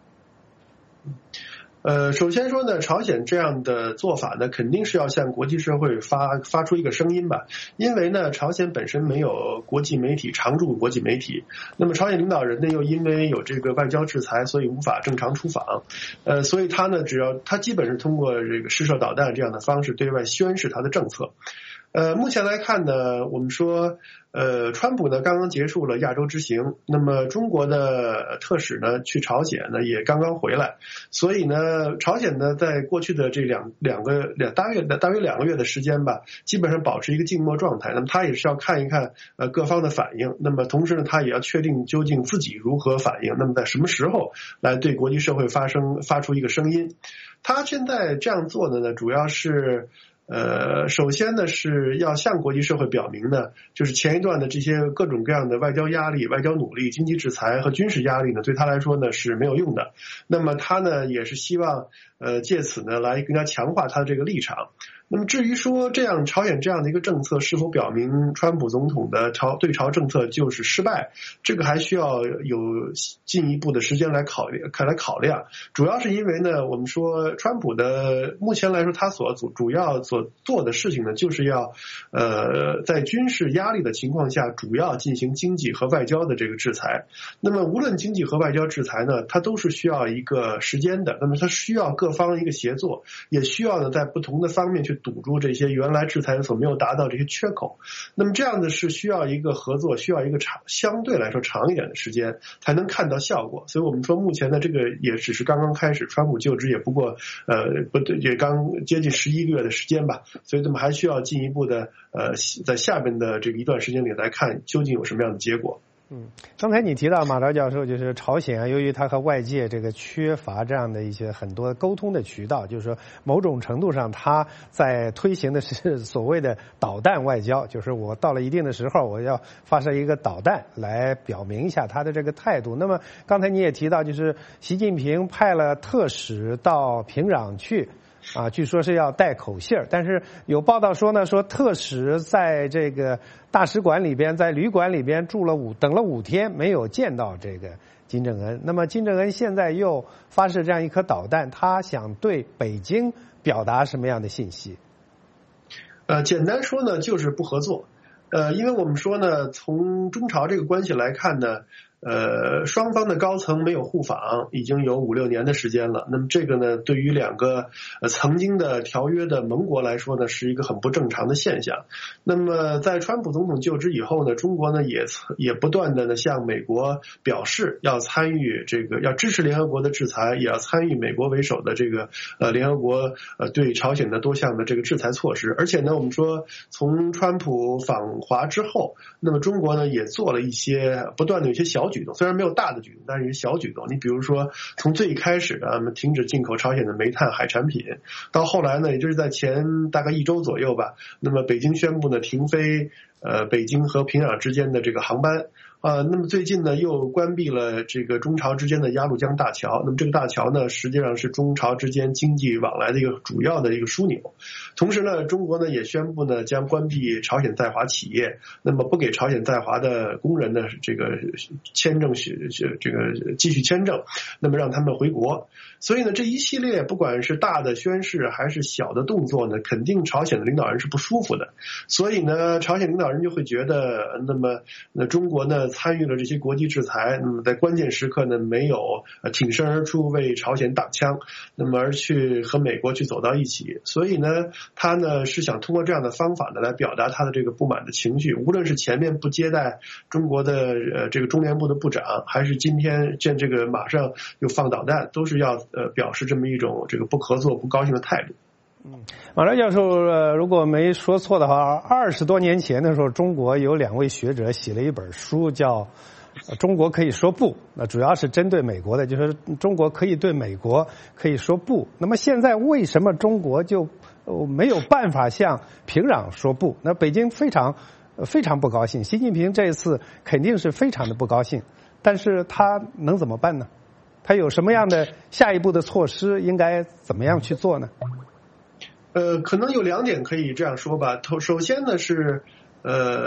呃，首先说呢，朝鲜这样的做法呢，肯定是要向国际社会发发出一个声音吧。因为呢，朝鲜本身没有国际媒体，常驻国际媒体。那么朝鲜领导人呢，又因为有这个外交制裁，所以无法正常出访。呃，所以他呢，只要他基本是通过这个试射导弹这样的方式对外宣示他的政策。呃，目前来看呢，我们说，呃，川普呢刚刚结束了亚洲之行，那么中国的特使呢去朝鲜呢也刚刚回来，所以呢，朝鲜呢在过去的这两两个两大约大约两个月的时间吧，基本上保持一个静默状态。那么他也是要看一看呃各方的反应，那么同时呢，他也要确定究竟自己如何反应，那么在什么时候来对国际社会发声发出一个声音。他现在这样做的呢，主要是。呃，首先呢是要向国际社会表明呢，就是前一段的这些各种各样的外交压力、外交努力、经济制裁和军事压力呢，对他来说呢是没有用的。那么他呢也是希望呃借此呢来更加强化他的这个立场。那么至于说这样朝鲜这样的一个政策是否表明川普总统的朝对朝政策就是失败，这个还需要有进一步的时间来考虑来考量。主要是因为呢，我们说川普的目前来说他所主主要所做的事情呢，就是要呃在军事压力的情况下，主要进行经济和外交的这个制裁。那么无论经济和外交制裁呢，它都是需要一个时间的，那么它需要各方一个协作，也需要呢在不同的方面去堵住这些原来制裁所没有达到这些缺口。那么这样的是需要一个合作，需要一个长相对来说长一点的时间才能看到效果。所以我们说目前的这个也只是刚刚开始，川普就职也不过呃不对也刚接近十一个月的时间吧，所以我们还需要进一步的呃在下边的这个一段时间里来看究竟有什么样的结果。 嗯，刚才你提到马昭教授，就是朝鲜啊，由于他和外界这个缺乏这样的一些很多沟通的渠道，就是说某种程度上他在推行的是所谓的导弹外交，就是我到了一定的时候，我要发射一个导弹来表明一下他的这个态度。那么刚才你也提到，就是习近平派了特使到平壤去。啊，据说是要带口信儿，但是有报道说呢，说特使在这个大使馆里边，在旅馆里边住了五等了五天，没有见到这个金正恩。那么金正恩现在又发射这样一颗导弹，他想对北京表达什么样的信息？ 呃，简单说呢，就是不合作。呃，因为我们说呢，从中朝这个关系来看呢。呃，双方的高层没有互访，已经有五六年的时间了。那么这个呢，对于两个呃曾经的条约的盟国来说呢，是一个很不正常的现象。那么在川普总统就职以后呢，中国呢也也不断的呢向美国表示要参与这个，要支持联合国的制裁，也要参与美国为首的这个呃联合国呃对朝鲜的多项的这个制裁措施。而且呢，我们说从川普访华之后，那么中国呢也做了一些不断的有些小举动，虽然没有大的举动，但是小举动。你比如说，从最开始的我们停止进口朝鲜的煤炭、海产品，到后来呢，也就是在前大概一周左右吧，那么北京宣布呢停飞呃北京和平壤之间的这个航班。啊，那么最近呢，又关闭了这个中朝之间的鸭绿江大桥。那么这个大桥呢，实际上是中朝之间经济往来的一个主要的一个枢纽。同时呢，中国呢也宣布呢将关闭朝鲜在华企业，那么不给朝鲜在华的工人呢这个签证这个继续签证，那么让他们回国。所以呢，这一系列不管是大的宣示还是小的动作呢，肯定朝鲜的领导人是不舒服的。所以呢，朝鲜领导人就会觉得，那么那中国呢参与了这些国际制裁，那么在关键时刻呢没有挺身而出为朝鲜挡枪，那么而去和美国去走到一起。所以呢，他呢是想通过这样的方法呢来表达他的这个不满的情绪。无论是前面不接待中国的呃这个中联部的部长，还是今天见这个马上又放导弹，都是要呃表示这么一种这个不合作、不高兴的态度。 嗯，马昭教授，呃，如果没说错的话，二十多年前的时候，中国有两位学者写了一本书，叫《中国可以说不》，那主要是针对美国的，就是中国可以对美国可以说不。那么现在为什么中国就没有办法向平壤说不？那北京非常非常不高兴，习近平这一次肯定是非常的不高兴，但是他能怎么办呢？他有什么样的下一步的措施，应该怎么样去做呢？ 呃，可能有两点可以这样说吧。头首先呢是，呃，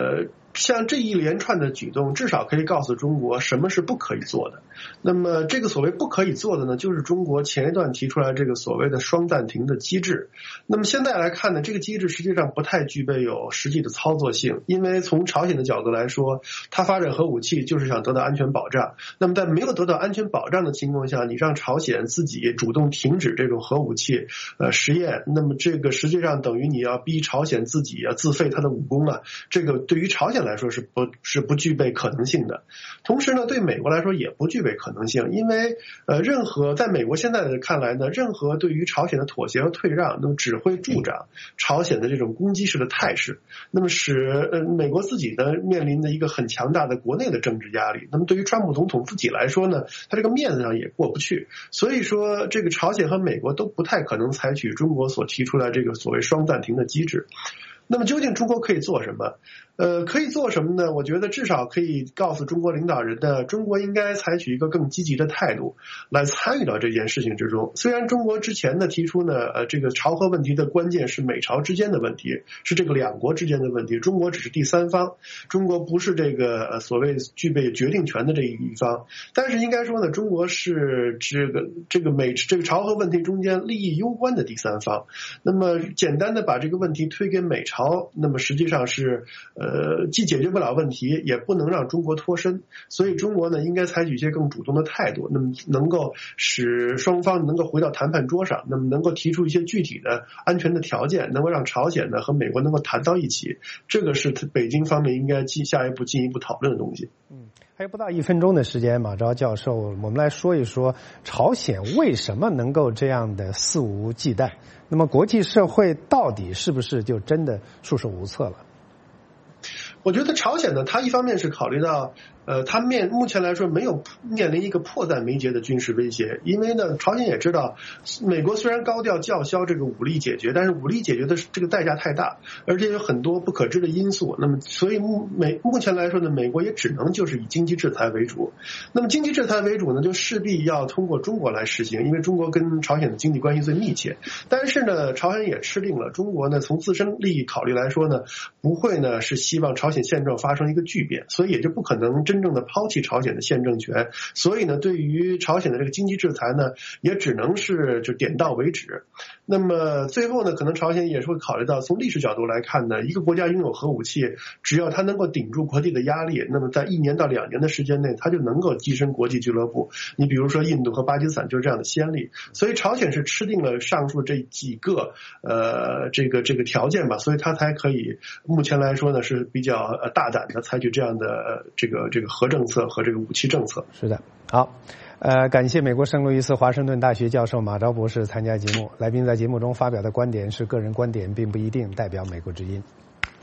像这一连串的举动，至少可以告诉中国什么是不可以做的。那么这个所谓不可以做的呢，就是中国前一段提出来这个所谓的双暂停的机制。那么现在来看呢，这个机制实际上不太具备有实际的操作性，因为从朝鲜的角度来说，他发展核武器就是想得到安全保障。那么在没有得到安全保障的情况下，你让朝鲜自己主动停止这种核武器呃实验，那么这个实际上等于你要逼朝鲜自己啊自废他的武功啊，这个对于朝鲜来说是不是不具备可能性的。同时呢，对美国来说也不具备可能性，因为呃任何在美国现在的看来呢，任何对于朝鲜的妥协和退让，那么只会助长朝鲜的这种攻击式的态势，那么使呃美国自己呢面临的一个很强大的国内的政治压力。那么对于川普总统自己来说呢，他这个面子上也过不去，所以说这个朝鲜和美国都不太可能采取中国所提出来这个所谓双暂停的机制。那么究竟中国可以做什么？呃，可以做什么呢？我觉得至少可以告诉中国领导人的，中国应该采取一个更积极的态度来参与到这件事情之中。虽然中国之前呢提出呢，呃，这个朝核问题的关键是美朝之间的问题，是这个两国之间的问题，中国只是第三方，中国不是这个呃所谓具备决定权的这一方。但是应该说呢，中国是这个这个美这个朝核问题中间利益攸关的第三方。那么简单的把这个问题推给美朝，那么实际上是呃。呃，既解决不了问题，也不能让中国脱身，所以中国呢应该采取一些更主动的态度，那么能够使双方能够回到谈判桌上，那么能够提出一些具体的安全的条件，能够让朝鲜呢和美国能够谈到一起，这个是北京方面应该进下一步进一步讨论的东西。 嗯，还有不到一分钟的时间，马昭教授，我们来说一说朝鲜为什么能够这样的肆无忌惮？那么国际社会到底是不是就真的束手无策了？ 我觉得朝鲜呢，它一方面是考虑到呃，它面目前来说没有面临一个迫在眉睫的军事威胁，因为呢，朝鲜也知道，美国虽然高调叫嚣这个武力解决，但是武力解决的这个代价太大，而且有很多不可知的因素。那么，所以目美目前来说呢，美国也只能就是以经济制裁为主。那么经济制裁为主呢，就势必要通过中国来实行，因为中国跟朝鲜的经济关系最密切。但是呢，朝鲜也吃定了，中国呢从自身利益考虑来说呢，不会呢是希望朝鲜现状发生一个巨变，所以也就不可能真正的抛弃朝鲜的现政权。所以呢，对于朝鲜的这个经济制裁呢，也只能是就点到为止。那么最后呢，可能朝鲜也是会考虑到，从历史角度来看呢，一个国家拥有核武器，只要它能够顶住国际的压力，那么在一年到两年的时间内，它就能够跻身国际俱乐部。你比如说印度和巴基斯坦就是这样的先例。所以朝鲜是吃定了上述这几个呃这个这个条件吧，所以它才可以目前来说呢是比较呃大胆的采取这样的呃这个这个核政策和这个武器政策。 是的，好。呃，感谢美国圣路易斯华盛顿大学教授马昭博士参加节目。来宾在节目中发表的观点是个人观点，并不一定代表美国之音。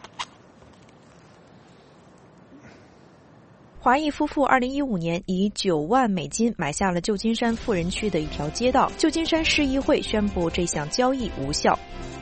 华裔夫妇二零一五年以九万美金买下了旧金山富人区的一条街道，旧金山市议会宣布这项交易无效。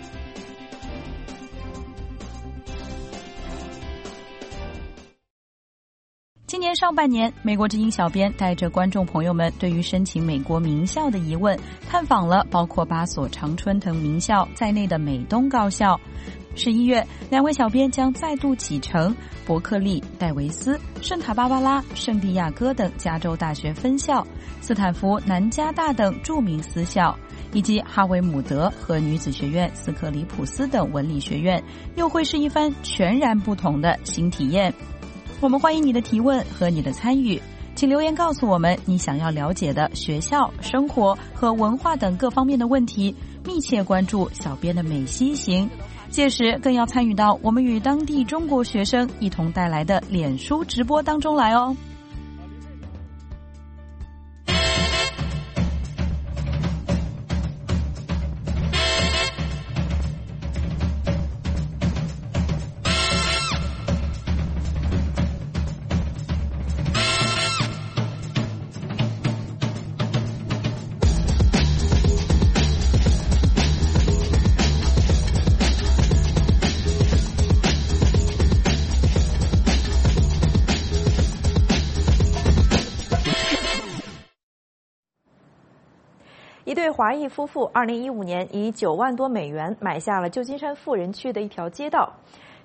今年上半年，美国之音小编带着观众朋友们对于申请美国名校的疑问，探访了包括八所常春藤名校在内的美东高校。十一月，两位小编将再度启程伯克利、戴维斯、圣塔芭芭拉、圣地亚哥等加州大学分校，斯坦福、南加大等著名私校，以及哈维姆德和女子学院斯克里普斯等文理学院，又会是一番全然不同的新体验。我们欢迎你的提问和你的参与，请留言告诉我们你想要了解的学校、生活和文化等各方面的问题，密切关注小编的美西行。届时更要参与到我们与当地中国学生一同带来的脸书直播当中来哦。 一对华裔夫妇二零一五年以九万多美元买下了旧金山富人区的一条街道。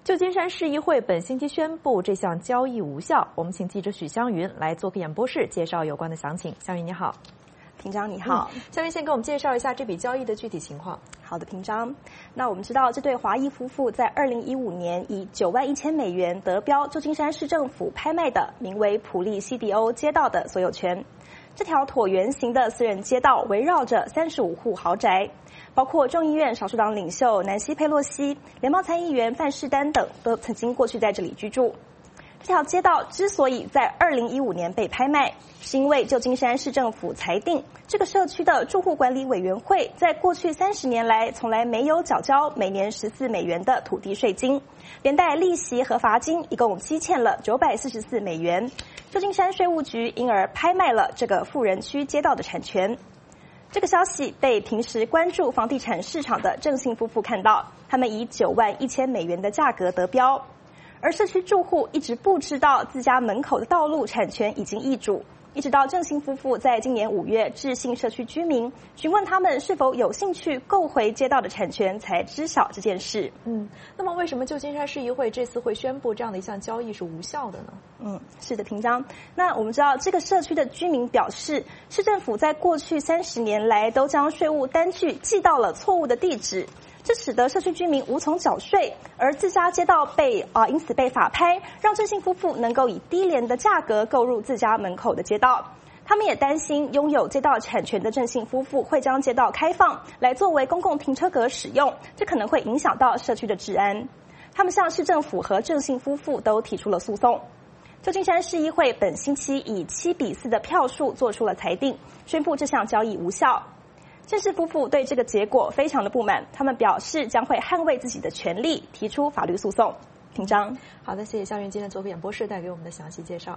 旧金山市议会本星期宣布这项交易无效。我们请记者许湘云来做客演播室介绍有关的详情。湘云你好。 平章你好， 嗯、湘云先给我们介绍一下这笔交易的具体情况。 好的，平章。那我们知道，这对华裔夫妇在二零一五年以九万一千美元得标旧金山市政府拍卖的名为普利 C D O 街道的所有权。这条椭圆形的私人街道围绕着三十五户豪宅，包括众议院少数党领袖南希·佩洛西、联邦参议员范士丹等都曾经过去在这里居住。这条街道之所以在二零一五年被拍卖，是因为旧金山市政府裁定这个社区的住户管理委员会在过去三十年来从来没有缴交每年十四美元的土地税金，连带利息和罚金一共积欠了九百四十四美元。旧金山税务局因而拍卖了这个富人区街道的产权。这个消息被平时关注房地产市场的郑姓夫妇看到，他们以九万一千美元的价格得标。而社区住户一直不知道自家门口的道路产权已经易主，一直到郑姓夫妇在今年五月致信社区居民，询问他们是否有兴趣购回街道的产权，才知晓这件事。 嗯，那么为什么旧金山市议会这次会宣布这样的一项交易是无效的呢？ 嗯，是的，平章。那我们知道，这个社区的居民表示，市政府在过去三十年来都将税务单据寄到了错误的地址。这使得社区居民无从缴税，而自家街道被啊、呃、因此被法拍，让郑姓夫妇能够以低廉的价格购入自家门口的街道。他们也担心拥有街道产权的郑姓夫妇会将街道开放来作为公共停车格使用，这可能会影响到社区的治安。他们向市政府和郑姓夫妇都提出了诉讼。旧金山市议会本星期以七比四的票数做出了裁定，宣布这项交易无效。郑氏夫妇对这个结果非常的不满，他们表示将会捍卫自己的权利，提出法律诉讼。平章。 好的，谢谢湘云今天做客演播室带给我们的详细介绍。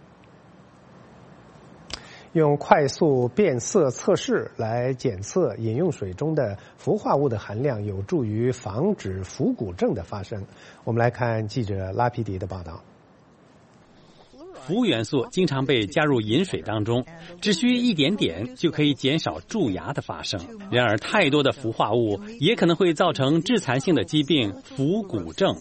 用快速变色测试来检测饮用水中的氟化物的含量，有助于防止腐骨症的发生。我们来看记者拉皮迪的报道。 氟元素经常被加入饮水当中，只需一点点就可以减少蛀牙的发生。然而，太多的氟化物也可能会造成致残性的疾病腐骨症。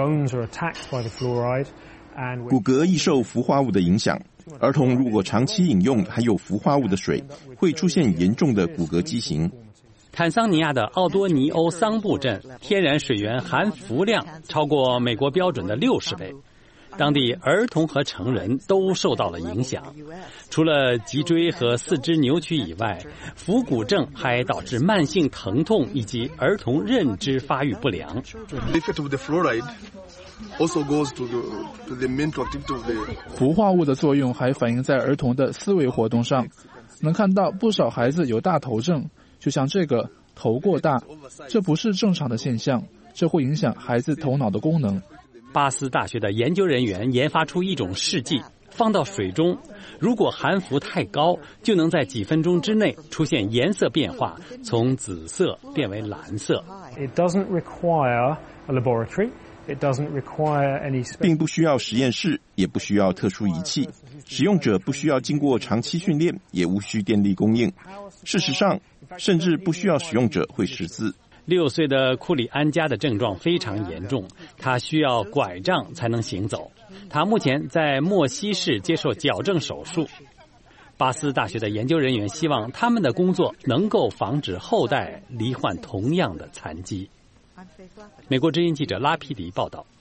骨骼易受氟化物的影响，儿童如果长期饮用含有氟化物的水，会出现严重的骨骼畸形。 坦桑尼亚的奥多尼欧桑布镇天然水源含氟量超过美国标准的六十倍。当地儿童和成人都受到了影响，除了脊椎和四肢扭曲以外，腐骨症还导致慢性疼痛以及儿童认知发育不良。 氟化物的作用还反映在儿童的思维活动上，能看到不少孩子有大头症，就像这个头过大，这不是正常的现象，这会影响孩子头脑的功能。 巴斯大学的研究人员研发出一种试剂，放到水中，如果含氟太高，就能在几分钟之内出现颜色变化，从紫色变为蓝色。 It doesn't require a laboratory. It doesn't require any. 并不需要实验室，也不需要特殊仪器，使用者不需要经过长期训练，也无需电力供应。事实上，甚至不需要使用者会识字。 六岁的库里安加的症状非常严重，他需要拐杖才能行走。他目前在莫西市接受矫正手术。巴斯大学的研究人员希望他们的工作能够防止后代罹患同样的残疾。美国之音记者拉皮迪报道。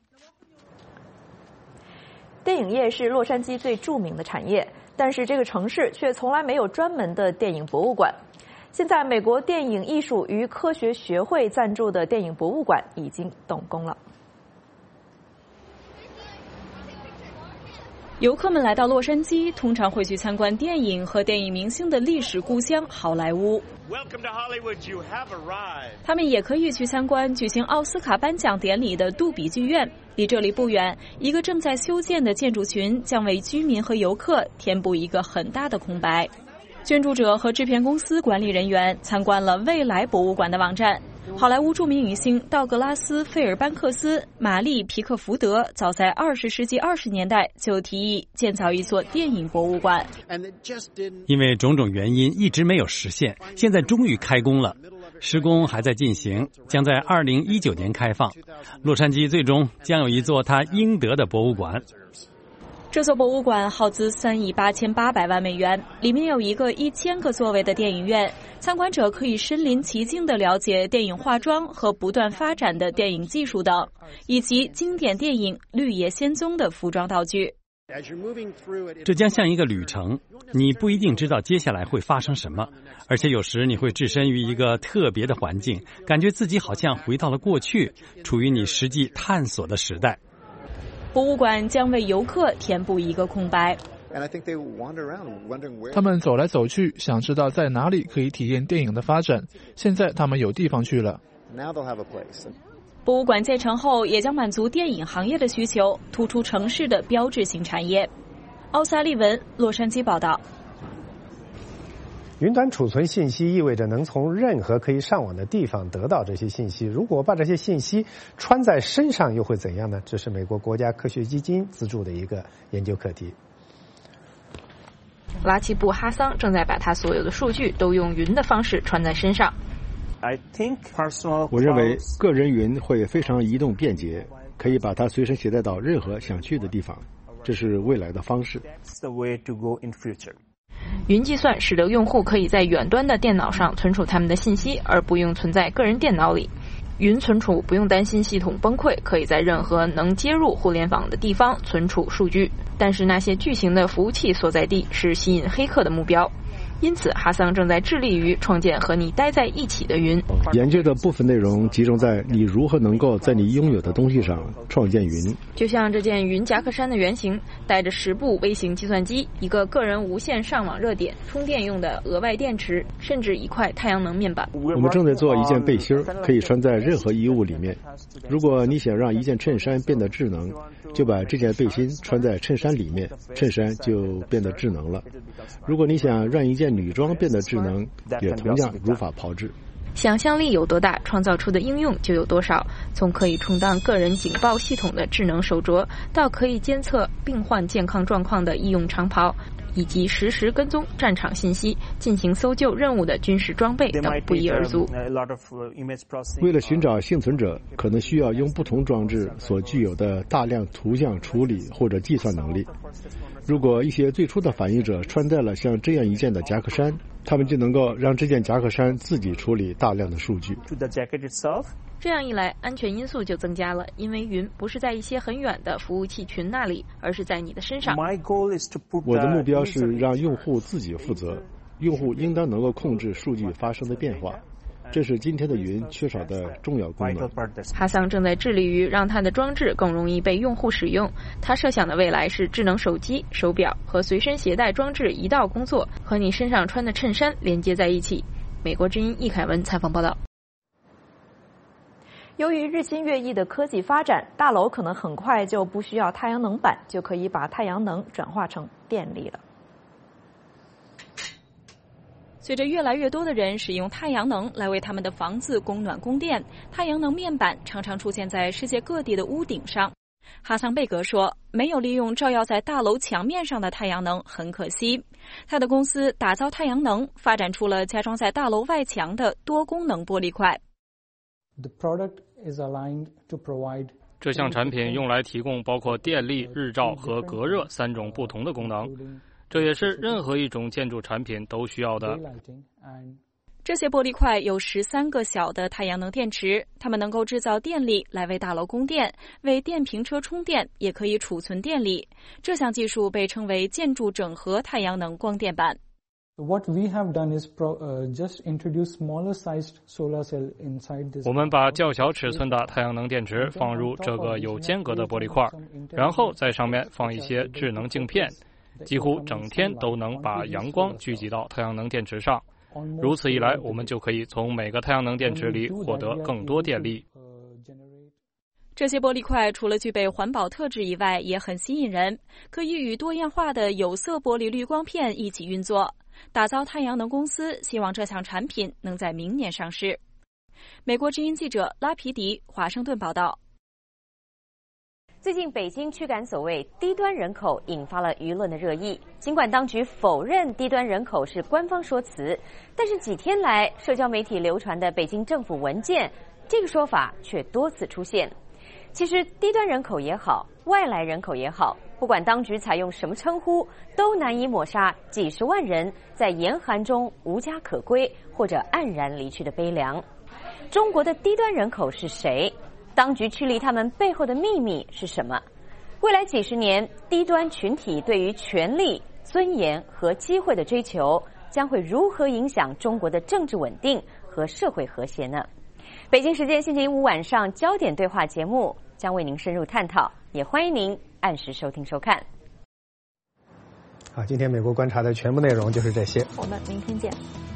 电影业是洛杉矶最著名的产业，但是这个城市却从来没有专门的电影博物馆。现在，美国电影艺术与科学学会赞助的电影博物馆已经动工了。 游客们来到洛杉矶，通常会去参观电影和电影明星的历史故乡好莱坞。他们也可以去参观举行奥斯卡颁奖典礼的杜比剧院。离这里不远，一个正在修建的建筑群将为居民和游客填补一个很大的空白。捐助者和制片公司管理人员参观了未来博物馆的网站。好莱坞著名女星道格拉斯·费尔班克斯、玛丽·皮克福德早在二十世纪二十年代就提议建造一座电影博物馆， 因为种种原因一直没有实现，现在终于开工了。 施工还在进行，将在二零一九年开放。洛杉矶最终将有一座它应得的博物馆。 这座博物馆耗资三亿八千八百万美元，里面有一个一千个座位的电影院，参观者可以身临其境地了解电影化妆和不断发展的电影技术等，以及经典电影《绿野仙踪》的服装道具。 这将像一个旅程，你不一定知道接下来会发生什么，而且有时你会置身于一个特别的环境，感觉自己好像回到了过去，处于你实际探索的时代。 博物馆将为游客填补一个空白。 他们走来走去，想知道在哪里可以体验电影的发展。现在他们有地方去了。 博物馆建成后，也将满足电影行业的需求，突出城市的标志性产业。奥萨利文，洛杉矶报道。 云端储存信息意味着能从任何可以上网的地方得到这些信息。如果把这些信息穿在身上，又会怎样呢？这是美国国家科学基金资助的一个研究课题。 拉奇布哈桑正在把他所有的数据都用云的方式穿在身上。 我认为个人云会非常移动便捷，可以把它随身携带到任何想去的地方。这是未来的方式。 云计算使得用户可以在远端的电脑上存储他们的信息，而不用存在个人电脑里。云存储不用担心系统崩溃，可以在任何能接入互联网的地方存储数据。但是那些巨型的服务器所在地是吸引黑客的目标。因此，哈桑正在致力于创建和你待在一起的云。 研究的部分内容集中在你如何能够在你拥有的东西上创建云。 就像这件云夹克衫的原型，带着十部微型计算机、一个个人无线上网热点、充电用的额外电池，甚至一块太阳能面板。 我们正在做一件背心，可以穿在任何衣物里面。如果你想让一件衬衫变得智能，就把这件背心穿在衬衫里面，衬衫就变得智能了。如果你想让一件女装变得智能，也同样如法炮制。 想象力有多大，创造出的应用就有多少。从可以充当个人警报系统的智能手镯，到可以监测病患健康状况的医用长袍，以及实时跟踪战场信息、进行搜救任务的军事装备等，不一而足。 为了寻找幸存者，可能需要用不同装置所具有的大量图像处理或者计算能力。如果一些最初的反应者穿戴了像这样一件的夹克衫，他们就能够让这件夹克衫自己处理大量的数据。 这样一来，安全因素就增加了，因为云不是在一些很远的服务器群那里，而是在你的身上。 我的目标是让用户自己负责，用户应当能够控制数据发生的变化。这是今天的云缺少的重要功能。 哈桑正在致力于让他的装置更容易被用户使用。他设想的未来是智能手机、手表和随身携带装置一道工作和你身上穿的衬衫连接在一起。美国之音易凯文采访报道。 由于日新月异的科技发展，大楼可能很快就不需要太阳能板，就可以把太阳能转化成电力了。 随着越来越多的人使用太阳能来为他们的房子供暖供电，太阳能面板常常出现在世界各地的屋顶上。哈桑贝格说，没有利用照耀在大楼墙面上的太阳能很可惜。他的公司打造太阳能，发展出了加装在大楼外墙的多功能玻璃块。 这项产品用来提供包括电力、日照和隔热三种不同的功能。这也是任何一种建筑产品都需要的。 这些玻璃块有十三个小的太阳能电池，它们能够制造电力来为大楼供电，为电瓶车充电，也可以储存电力。这项技术被称为建筑整合太阳能光电板。 What we have done is pro, uh, just introduce smaller sized solar cell inside this. 我们把较小尺寸的太阳能电池放入这个有间隔的玻璃块，然后在上面放一些智能镜片。几乎整天都能把阳光聚集到太阳能电池上，如此一来，我们就可以从每个太阳能电池里获得更多电力。 这些玻璃块除了具备环保特质以外，也很吸引人，可以与多样化的有色玻璃滤光片一起运作。打造太阳能公司希望这项产品能在明年上市。美国之音记者拉皮迪华盛顿报道。 最近北京驱赶所谓低端人口，引发了舆论的热议。尽管当局否认低端人口是官方说辞，但是几天来社交媒体流传的北京政府文件，这个说法却多次出现。其实低端人口也好，外来人口也好，不管当局采用什么称呼，都难以抹杀几十万人在严寒中无家可归或者黯然离去的悲凉。中国的低端人口是谁？当局驱离他们背后的秘密是什么？未来几十年，低端群体对于权力、尊严和机会的追求，将会如何影响中国的政治稳定和社会和谐呢？北京时间星期五晚上焦点对话节目将为您深入探讨，也欢迎您按时收听收看。 好，今天美国观察的全部内容就是这些， 我们明天见。